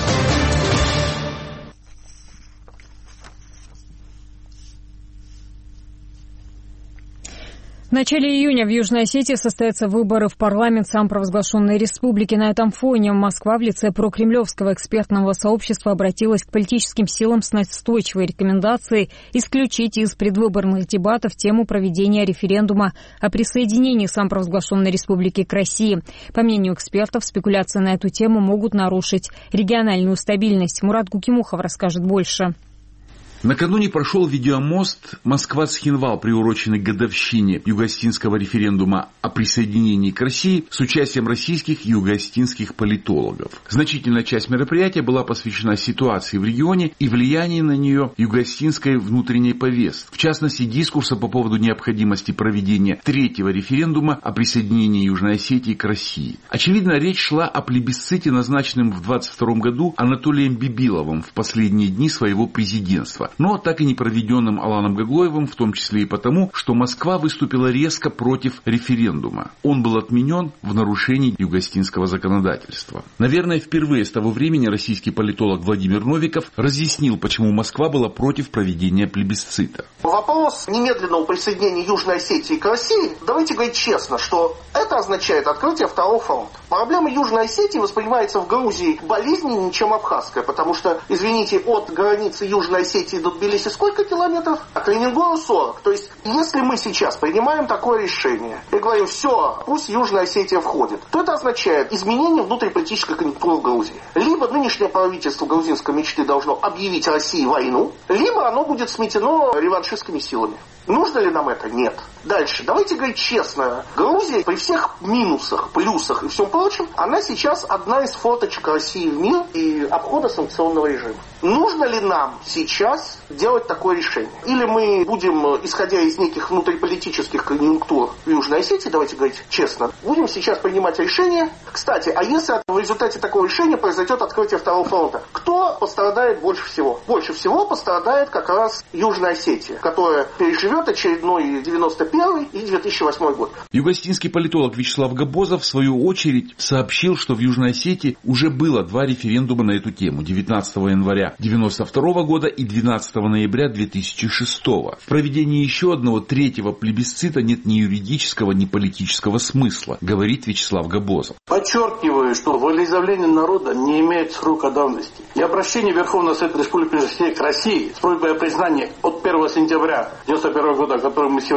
В начале июня в Южной Осетии состоятся выборы в парламент самопровозглашенной республики. На этом фоне Москва в лице прокремлевского экспертного сообщества обратилась к политическим силам с настойчивой рекомендацией исключить из предвыборных дебатов тему проведения референдума о присоединении самопровозглашенной республики к России. По мнению экспертов, спекуляции на эту тему могут нарушить региональную стабильность. Мурат Гукимухов расскажет больше. Накануне прошел видеомост Москва-Цхинвал, приуроченный к годовщине юго-осетинского референдума о присоединении к России с участием российских и юго-осетинских политологов. Значительная часть мероприятия была посвящена ситуации в регионе и влиянию на нее юго-осетинской внутренней повестки. В частности, дискурса по поводу необходимости проведения 3-го референдума о присоединении Южной Осетии к России. Очевидно, речь шла о плебисците, назначенном в 1922 году Анатолием Бибиловым в последние дни своего президентства, но так и не проведенным Аланом Гаглоевым, в том числе и потому, что Москва выступила резко против референдума. Он был отменен в нарушении юго-осетинского законодательства. Наверное, впервые с того времени российский политолог Владимир Новиков разъяснил, почему Москва была против проведения плебисцита. Вопрос немедленного присоединения Южной Осетии к России, давайте говорить честно, что это означает открытие второго фронта. Проблема Южной Осетии воспринимается в Грузии болезненнее, чем абхазская, потому что, извините, от границы Южной Осетии до Тбилиси сколько километров? А к Ленинграду 40. То есть, если мы сейчас принимаем такое решение и говорим, все, пусть Южная Осетия входит, то это означает изменение внутриполитической конъюнктуры в Грузии. Либо нынешнее правительство грузинской мечты должно объявить России войну, либо оно будет сметено реваншистскими силами. Нужно ли нам это? Нет. Дальше. Давайте говорить честно. Грузия при всех минусах, плюсах и всем прочем, она сейчас одна из форточек России в мир и обхода санкционного режима. Нужно ли нам сейчас делать такое решение? Или мы будем, исходя из неких внутриполитических конъюнктур в Южной Осетии, давайте говорить честно, будем сейчас принимать решение. Кстати, а если в результате такого решения произойдет открытие второго фронта? Кто пострадает больше всего? Больше всего пострадает как раз Южная Осетия, которая переживет очередной 91 и 2008 год. Юго-осетинский политолог Вячеслав Габозов в свою очередь сообщил, что в Южной Осетии уже было 2 референдума на эту тему: 19 января 1992 года и 12 ноября 2006. В проведении еще одного 3-го плебисцита нет ни юридического, ни политического смысла, говорит Вячеслав Габозов. Подчеркиваю, что волеизъявление народа не имеет срока давности. И обращение Верховного Совета Республики к России с просьбой о признании от 1 сентября 1991 года, о котором мы сегодня говорим,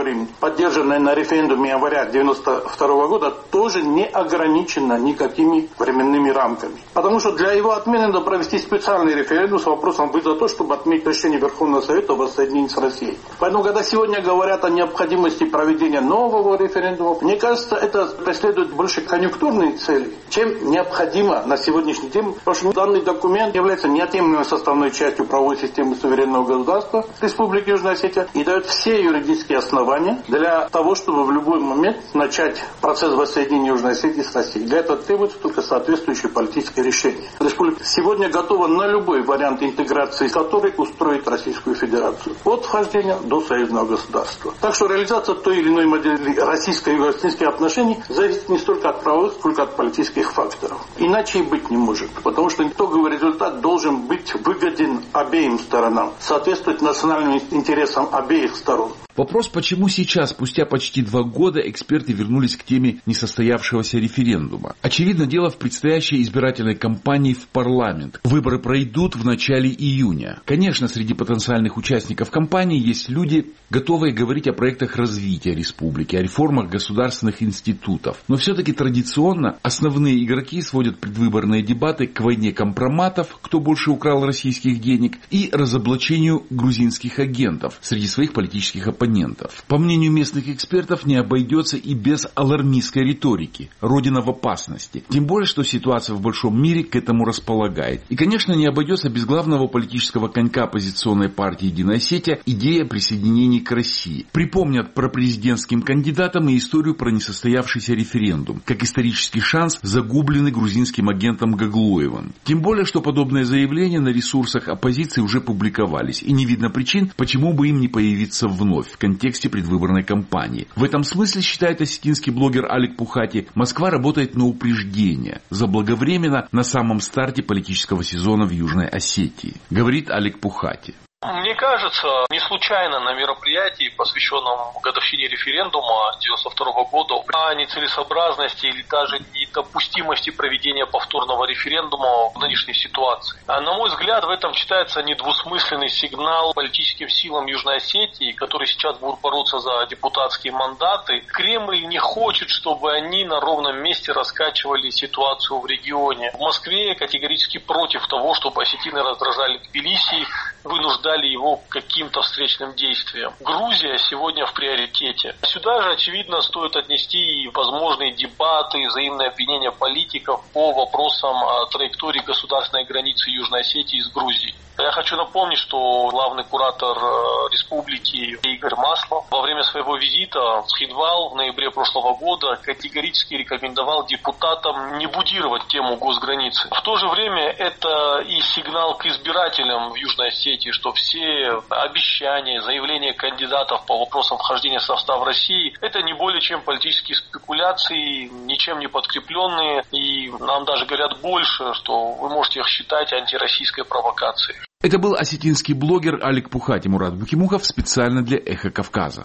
времени, поддержанная на референдуме января 1992 года, тоже не ограничена никакими временными рамками. Потому что для его отмены надо провести специальный референдум с вопросом «Вы за то, чтобы отменить решение Верховного Совета воссоединить с Россией?». Поэтому, когда сегодня говорят о необходимости проведения нового референдума, мне кажется, это преследует больше конъюнктурные цели, чем необходимо на сегодняшний день, потому что данный документ является неотъемлемой составной частью правовой системы суверенного государства Республики Южная Осетия и дает все юридические основания для того, чтобы в любой момент начать процесс воссоединения Южной Осетии с Россией. Для этого требуется только соответствующее политическое решение. Республика сегодня готова на любой вариант интеграции, который устроит Российскую Федерацию. От вхождения до союзного государства. Так что реализация той или иной модели российско-юго-осетинских отношений зависит не столько от правовых, сколько от политических факторов. Иначе и быть не может. Потому что итоговый результат должен быть выгоден обеим сторонам, соответствовать национальным интересам обеих сторон. Вопрос, почему сейчас, спустя почти 2 года, эксперты вернулись к теме несостоявшегося референдума. Очевидно, дело в предстоящей избирательной кампании в парламент. Выборы пройдут в начале июня. Конечно, среди потенциальных участников кампании есть люди, готовые говорить о проектах развития республики, о реформах государственных институтов. Но все-таки традиционно основные игроки сводят предвыборные дебаты к войне компроматов, кто больше украл российских денег, и разоблачению грузинских агентов среди своих политических оппонентов. По мнению местных экспертов, не обойдется и без алармистской риторики. Родина в опасности. Тем более, что ситуация в большом мире к этому располагает. И, конечно, не обойдется без главного политического конька оппозиционной партии «Единая Осетия» идея присоединения к России. Припомнят про президентским кандидатам и историю про несостоявшийся референдум, как исторический шанс, загубленный грузинским агентом Гаглоевым. Тем более, что подобные заявления на ресурсах оппозиции уже публиковались. И не видно причин, почему бы им не появиться вновь в контексте предвыборной кампании. В этом смысле, считает осетинский блогер Алик Пухати, Москва работает на упреждение, заблаговременно на самом старте политического сезона в Южной Осетии, говорит Алик Пухати. Мне кажется, не случайно на мероприятии, посвященном годовщине референдума 1992 года, о нецелесообразности или даже недопустимости проведения повторного референдума в нынешней ситуации. А на мой взгляд, в этом читается недвусмысленный сигнал политическим силам Южной Осетии, которые сейчас будут бороться за депутатские мандаты. Кремль не хочет, чтобы они на ровном месте раскачивали ситуацию в регионе. В Москве категорически против того, чтобы осетины раздражали Тбилиси, вынуждали его к каким-то встречным действиям. Грузия сегодня в приоритете. Сюда же, очевидно, стоит отнести возможные дебаты, взаимные обвинения политиков по вопросам траектории государственной границы Южной Осетии с Грузией. Я хочу напомнить, что главный куратор республики Игорь Маслов во время своего визита в Цхинвал в ноябре прошлого года категорически рекомендовал депутатам не будировать тему госграницы. В то же время это и сигнал к избирателям в Южной Осетии, что все обещания, заявления кандидатов по вопросам вхождения в состав России – это не более чем политические спекуляции, ничем не подкрепленные, и нам даже говорят больше, что вы можете их считать антироссийской провокацией. Это был осетинский блогер Алик Пухати. Мурат Букимухов специально для «Эхо Кавказа».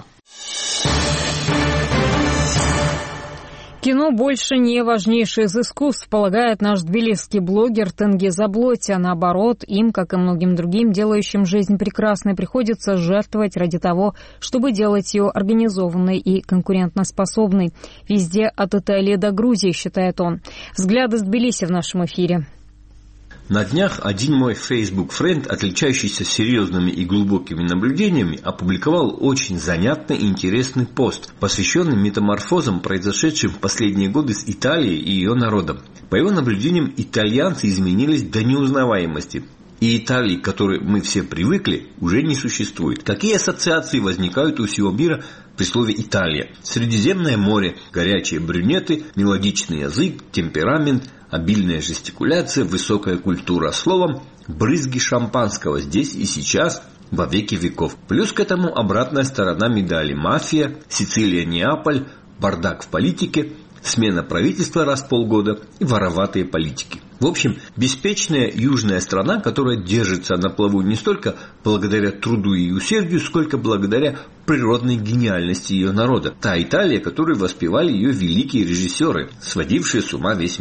Кино больше не важнейшее из искусств, полагает наш тбилисский блогер Тенгиз Заблоти. А наоборот, им, как и многим другим, делающим жизнь прекрасной, приходится жертвовать ради того, чтобы делать ее организованной и конкурентоспособной. Везде от Италии до Грузии, считает он. Взгляды с Тбилиси в нашем эфире. На днях один мой Facebook-френд, отличающийся серьезными и глубокими наблюдениями, опубликовал очень занятный и интересный пост, посвященный метаморфозам, произошедшим в последние годы с Италией и ее народом. По его наблюдениям, итальянцы изменились до неузнаваемости. И Италии, к которой мы все привыкли, уже не существует. Какие ассоциации возникают у всего мира при слове «Италия»? Средиземное море, горячие брюнеты, мелодичный язык, темперамент, обильная жестикуляция, высокая культура. Словом, брызги шампанского здесь и сейчас, во веки веков. Плюс к этому обратная сторона медали: мафия, Сицилия, Неаполь, бардак в политике, смена правительства раз в полгода и вороватые политики. В общем, беспечная южная страна, которая держится на плаву не столько благодаря труду и усердию, сколько благодаря природной гениальности ее народа. Та Италия, которую воспевали ее великие режиссеры, сводившие с ума весь мир.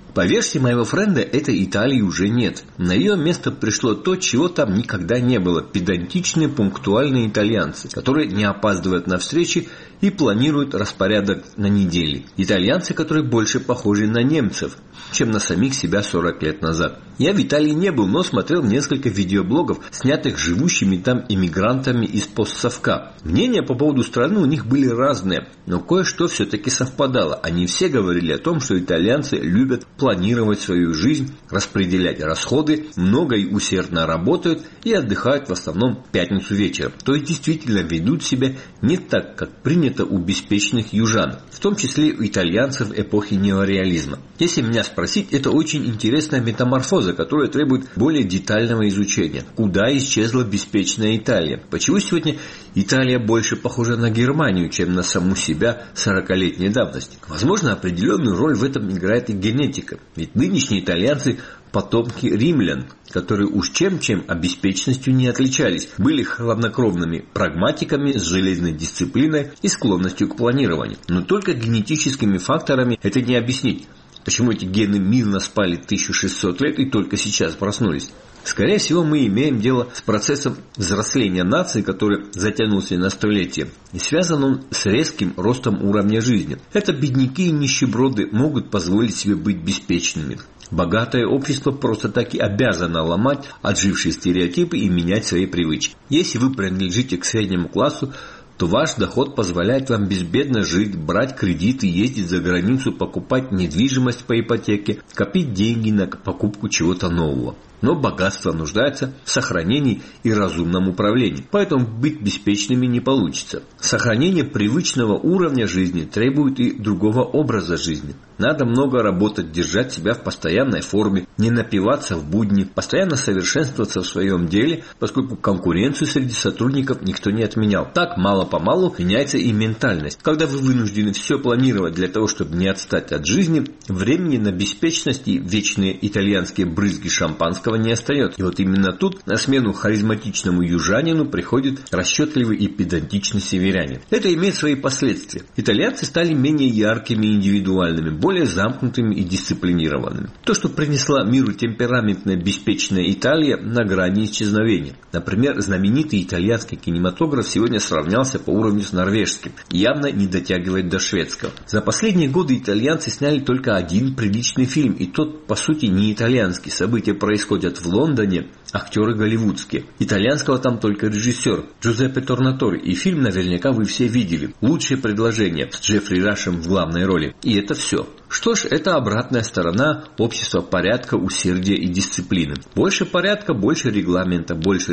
По версии моего френда, этой Италии уже нет. На ее место пришло то, чего там никогда не было. Педантичные, пунктуальные итальянцы, которые не опаздывают на встречи и планируют распорядок на недели. Итальянцы, которые больше похожи на немцев, чем на самих себя 40 лет назад. Я в Италии не был, но смотрел несколько видеоблогов, снятых живущими там иммигрантами из постсовка. Мнения по поводу страны у них были разные, но кое-что все-таки совпадало. Они все говорили о том, что итальянцы любят планировать свою жизнь, распределять расходы, много и усердно работают и отдыхают в основном в пятницу вечером. То есть действительно ведут себя не так, как принято у беспечных южан, в том числе у итальянцев эпохи неореализма. Если меня спросить, это очень интересная метаморфоза, которая требует более детального изучения. Куда исчезла беспечная Италия? Почему сегодня Италия больше похожа на Германию, чем на саму себя 40-летней давности? Возможно, определенную роль в этом играет и генетика. Ведь нынешние итальянцы – потомки римлян, которые уж чем-чем, а беспечностью не отличались, были хладнокровными прагматиками с железной дисциплиной и склонностью к планированию. Но только генетическими факторами это не объяснить. Почему эти гены мирно спали 1600 лет и только сейчас проснулись? Скорее всего, мы имеем дело с процессом взросления нации, который затянулся на столетия, и связан он с резким ростом уровня жизни. Это бедняки и нищеброды могут позволить себе быть беспечными. Богатое общество просто таки обязано ломать отжившие стереотипы и менять свои привычки. Если вы принадлежите к среднему классу, то ваш доход позволяет вам безбедно жить, брать кредиты, ездить за границу, покупать недвижимость по ипотеке, копить деньги на покупку чего-то нового. Но богатство нуждается в сохранении и разумном управлении, поэтому быть беспечными не получится. Сохранение привычного уровня жизни требует и другого образа жизни. Надо много работать, держать себя в постоянной форме, не напиваться в будни, постоянно совершенствоваться в своем деле, поскольку конкуренцию среди сотрудников никто не отменял. Так мало-помалу меняется и ментальность. Когда вы вынуждены все планировать для того, чтобы не отстать от жизни, времени на беспечность и вечные итальянские брызги шампанского не остается. И вот именно тут на смену харизматичному южанину приходит расчетливый и педантичный северянин. Это имеет свои последствия. Итальянцы стали менее яркими и индивидуальными, более замкнутыми и дисциплинированными. То, что принесла миру темпераментная беспечная Италия, на грани исчезновения. Например, знаменитый итальянский кинематограф сегодня сравнялся по уровню с норвежским, явно не дотягивает до шведского. За последние годы итальянцы сняли только один приличный фильм, и тот, по сути, не итальянский. События происходят в Лондоне, актеры голливудские. Итальянского там только режиссер Джузеппе Торнатори, и фильм наверняка вы все видели. Лучшее предложение с Джеффри Рашем в главной роли. И это все. Что ж, это обратная сторона общества порядка, усердия и дисциплины. Больше порядка, больше регламента, больше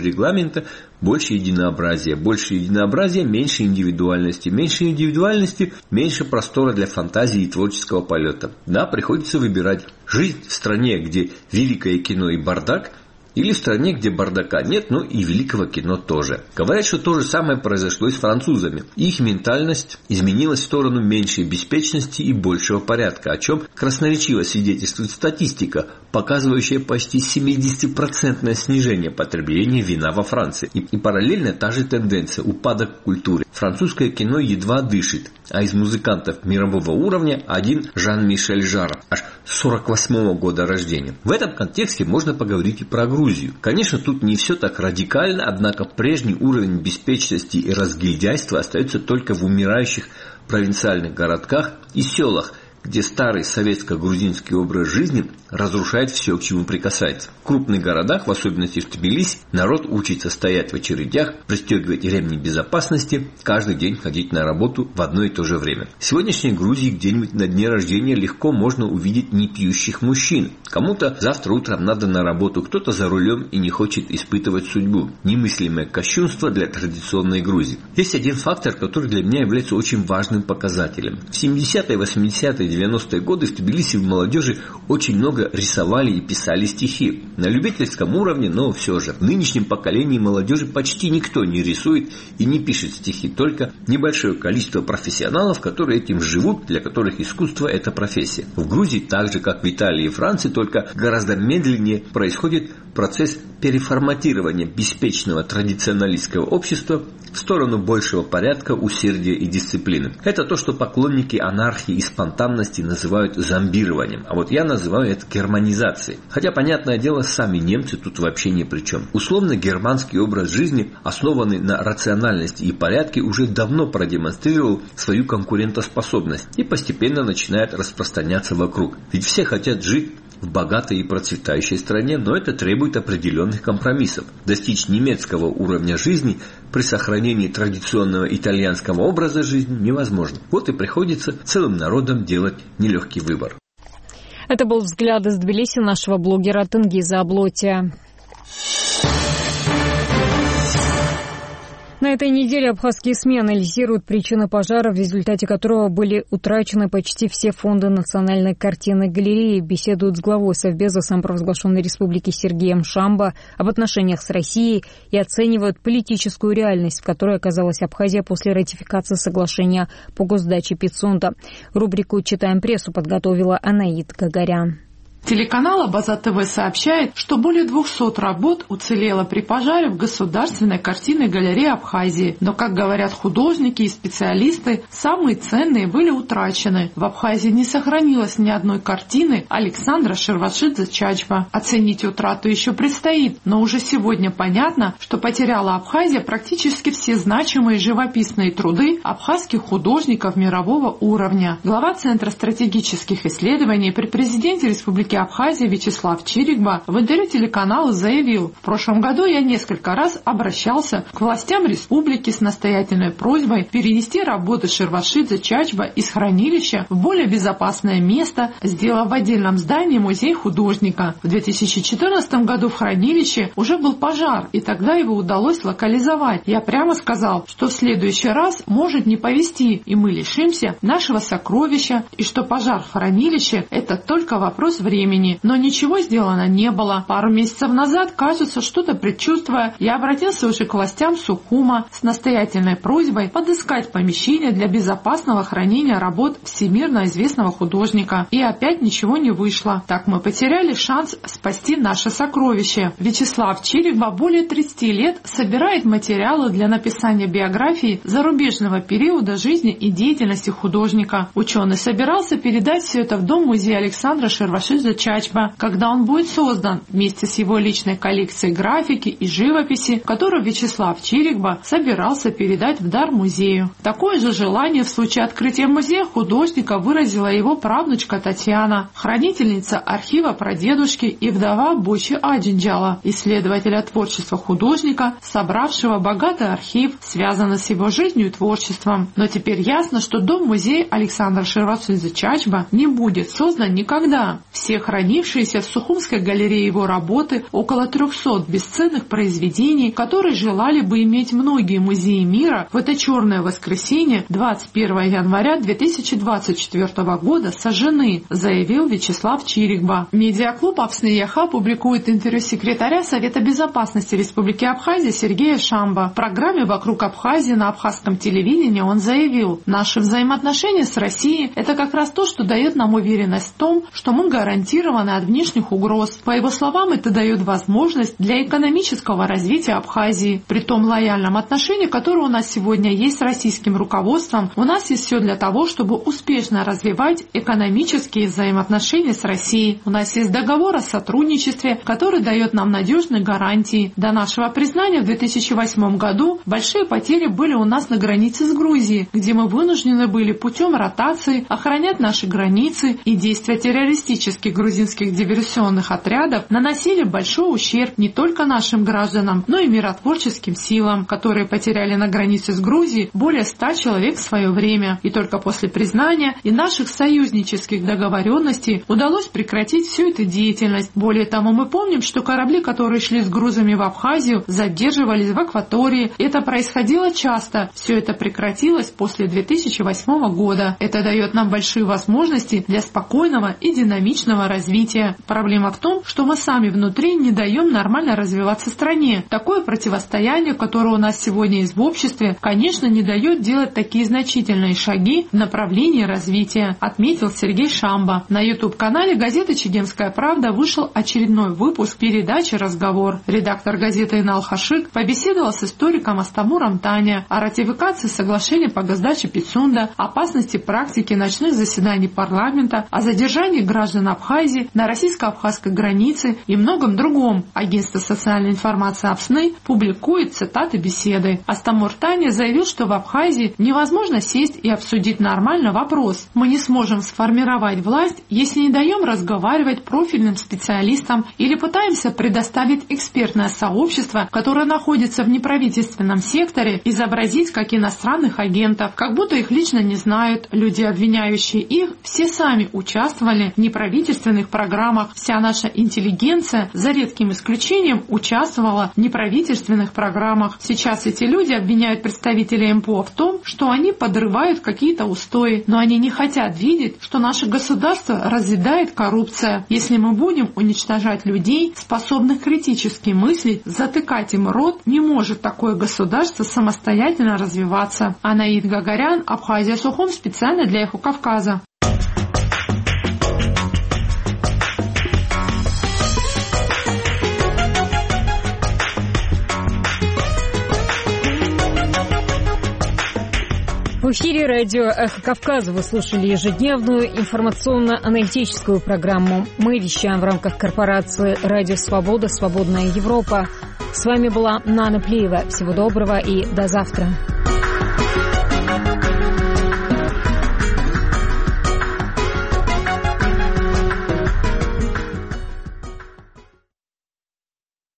единообразия, меньше индивидуальности, меньше простора для фантазии и творческого полета. Да, приходится выбирать: жить в стране, где великое кино и бардак, или в стране, где бардака нет, но и великого кино тоже. Говорят, что то же самое произошло и с французами. Их ментальность изменилась в сторону меньшей беспечности и большего порядка, о чем красноречиво свидетельствует статистика, показывающая почти 70% снижение потребления вина во Франции. И параллельно та же тенденция – упадок культуры. Французское кино едва дышит, а из музыкантов мирового уровня один Жан-Мишель Жарр, аж 48-го года рождения. В этом контексте можно поговорить и про Грузию. Конечно, тут не все так радикально, однако прежний уровень беспечности и разгильдяйства остается только в умирающих провинциальных городках и селах, где старый советско-грузинский образ жизни разрушает все, к чему прикасается. В крупных городах, в особенности в Тбилиси, народ учится стоять в очередях, пристегивать ремни безопасности, каждый день ходить на работу в одно и то же время. В сегодняшней Грузии где-нибудь на дне рождения легко можно увидеть непьющих мужчин. Кому-то завтра утром надо на работу, кто-то за рулем и не хочет испытывать судьбу. Немыслимое кощунство для традиционной Грузии. Есть один фактор, который для меня является очень важным показателем. В 70-е, 80-е, 90-е годы в Тбилиси в молодежи очень много рисовали и писали стихи. На любительском уровне, но все же. В нынешнем поколении молодежи почти никто не рисует и не пишет стихи. Только небольшое количество профессионалов, которые этим живут, для которых искусство – это профессия. В Грузии, так же как в Италии и Франции, только гораздо медленнее происходит процесс переформатирования беспечного традиционалистского общества в сторону большего порядка, усердия и дисциплины. Это то, что поклонники анархии и спонтанности частности называют зомбированием, а вот я называю это германизацией. Хотя, понятное дело, сами немцы тут вообще ни при чем. Условно германский образ жизни, основанный на рациональности и порядке, уже давно продемонстрировал свою конкурентоспособность и постепенно начинает распространяться вокруг. Ведь все хотят жить в богатой и процветающей стране, но это требует определенных компромиссов. Достичь немецкого уровня жизни при сохранении традиционного итальянского образа жизни невозможно. Вот и приходится целым народам делать нелегкий выбор. Это был взгляд из Тбилиси нашего блогера Тенгиза Аблотия. На этой неделе абхазские СМИ анализируют причины пожара, в результате которого были утрачены почти все фонды национальной картинной галереи. Беседуют с главой Совбеза самопровозглашенной республики Сергеем Шамбо об отношениях с Россией и оценивают политическую реальность, в которой оказалась Абхазия после ратификации соглашения по госдаче Пицунда. Рубрику «Читаем прессу» подготовила Анаит Гагарян. Телеканал Абаза ТВ сообщает, что более 200 работ уцелело при пожаре в Государственной картинной галерее Абхазии. Но, как говорят художники и специалисты, самые ценные были утрачены. В Абхазии не сохранилось ни одной картины Александра Шервашидзе Чачба. Оценить утрату еще предстоит, но уже сегодня понятно, что потеряла Абхазия практически все значимые живописные труды абхазских художников мирового уровня. Глава Центра стратегических исследований при президенте Республики Абхазия Вячеслав Чирикба в интервью телеканалу заявил: в прошлом году я несколько раз обращался к властям республики с настоятельной просьбой перенести работы Шервашидзе Чачба из хранилища в более безопасное место, сделав в отдельном здании музей художника. В 2014 году в хранилище уже был пожар, и тогда его удалось локализовать. Я прямо сказал, что в следующий раз может не повезти, и мы лишимся нашего сокровища, и что пожар в хранилище – это только вопрос времени. Но ничего сделано не было. Пару месяцев назад, кажется, что-то предчувствуя, я обратился уже к властям Сухума с настоятельной просьбой подыскать помещение для безопасного хранения работ всемирно известного художника. И опять ничего не вышло. Так мы потеряли шанс спасти наше сокровище. Вячеслав Чирикба более 30 лет собирает материалы для написания биографии зарубежного периода жизни и деятельности художника. Ученый собирался передать все это в Дом-музей Александра Шервашидзе Чачба, когда он будет создан вместе с его личной коллекцией графики и живописи, которую Вячеслав Чирикба собирался передать в дар музею. Такое же желание в случае открытия музея художника выразила его правнучка Татьяна, хранительница архива прадедушки и вдова Бочи Аджинджала, исследователя творчества художника, собравшего богатый архив, связанный с его жизнью и творчеством. Но теперь ясно, что Дом-музей Александра Шервашидзе Чачба не будет создан никогда. Все хранившиеся в Сухумской галерее его работы, около 300 бесценных произведений, которые желали бы иметь многие музеи мира, в это черное воскресенье 21 января 2024 года сожжены, заявил Вячеслав Чирикба. Медиаклуб «Абснеяха» публикует интервью секретаря Совета безопасности Республики Абхазия Сергея Шамбо. В программе «Вокруг Абхазии» на абхазском телевидении он заявил: наши взаимоотношения с Россией – это как раз то, что дает нам уверенность в том, что мы гарантированы от внешних угроз. По его словам, это дает возможность для экономического развития Абхазии. При том лояльном отношении, которое у нас сегодня есть с российским руководством, у нас есть все для того, чтобы успешно развивать экономические взаимоотношения с Россией. У нас есть договор о сотрудничестве, который дает нам надежные гарантии. До нашего признания в 2008 году большие потери были у нас на границе с Грузией, где мы вынуждены были путем ротации охранять наши границы, и действия террористических грузинских диверсионных отрядов наносили большой ущерб не только нашим гражданам, но и миротворческим силам, которые потеряли на границе с Грузией более 100 человек в свое время. И только после признания и наших союзнических договоренностей удалось прекратить всю эту деятельность. Более того, мы помним, что корабли, которые шли с грузами в Абхазию, задерживались в акватории. Это происходило часто. Все это прекратилось после 2008 года. Это дает нам большие возможности для спокойного и динамичного нормального развития. Проблема в том, что мы сами внутри не даем нормально развиваться стране. Такое противостояние, которое у нас сегодня есть в обществе, конечно, не дает делать такие значительные шаги в направлении развития, отметил Сергей Шамба. На YouTube-канале газеты «Чегемская правда» вышел очередной выпуск передачи «Разговор». Редактор газеты Инал Хашик побеседовал с историком Астамуром Таня о ратификации соглашения по Газдаче Пицунда, опасности практики ночных заседаний парламента, о задержании граждан Абхазии на российско-абхазской границе и многом другом. Агентство социальной информации АПСНы публикует цитаты беседы. Астамур Таня заявил, что в Абхазии невозможно сесть и обсудить нормально вопрос. Мы не сможем сформировать власть, если не даем разговаривать профильным специалистам или пытаемся предоставить экспертное сообщество, которое находится в неправительственном секторе, изобразить как иностранных агентов, как будто их лично не знают. Люди, обвиняющие их, все сами участвовали в неправительственных программах. Вся наша интеллигенция, за редким исключением, участвовала в неправительственных программах. Сейчас эти люди обвиняют представителей МПО в том, что они подрывают какие-то устои, но они не хотят видеть, что наше государство разъедает коррупция. Если мы будем уничтожать людей, способных критически мыслить, затыкать им рот, не может такое государство самостоятельно развиваться. Анаид Гагарян, Абхазия Сухум, специально для Эхо Кавказа. В эфире радио «Эхо Кавказа» вы слушали ежедневную информационно-аналитическую программу. Мы вещаем в рамках корпорации «Радио Свобода. Свободная Европа». С вами была Нана Плиева. Всего доброго и до завтра.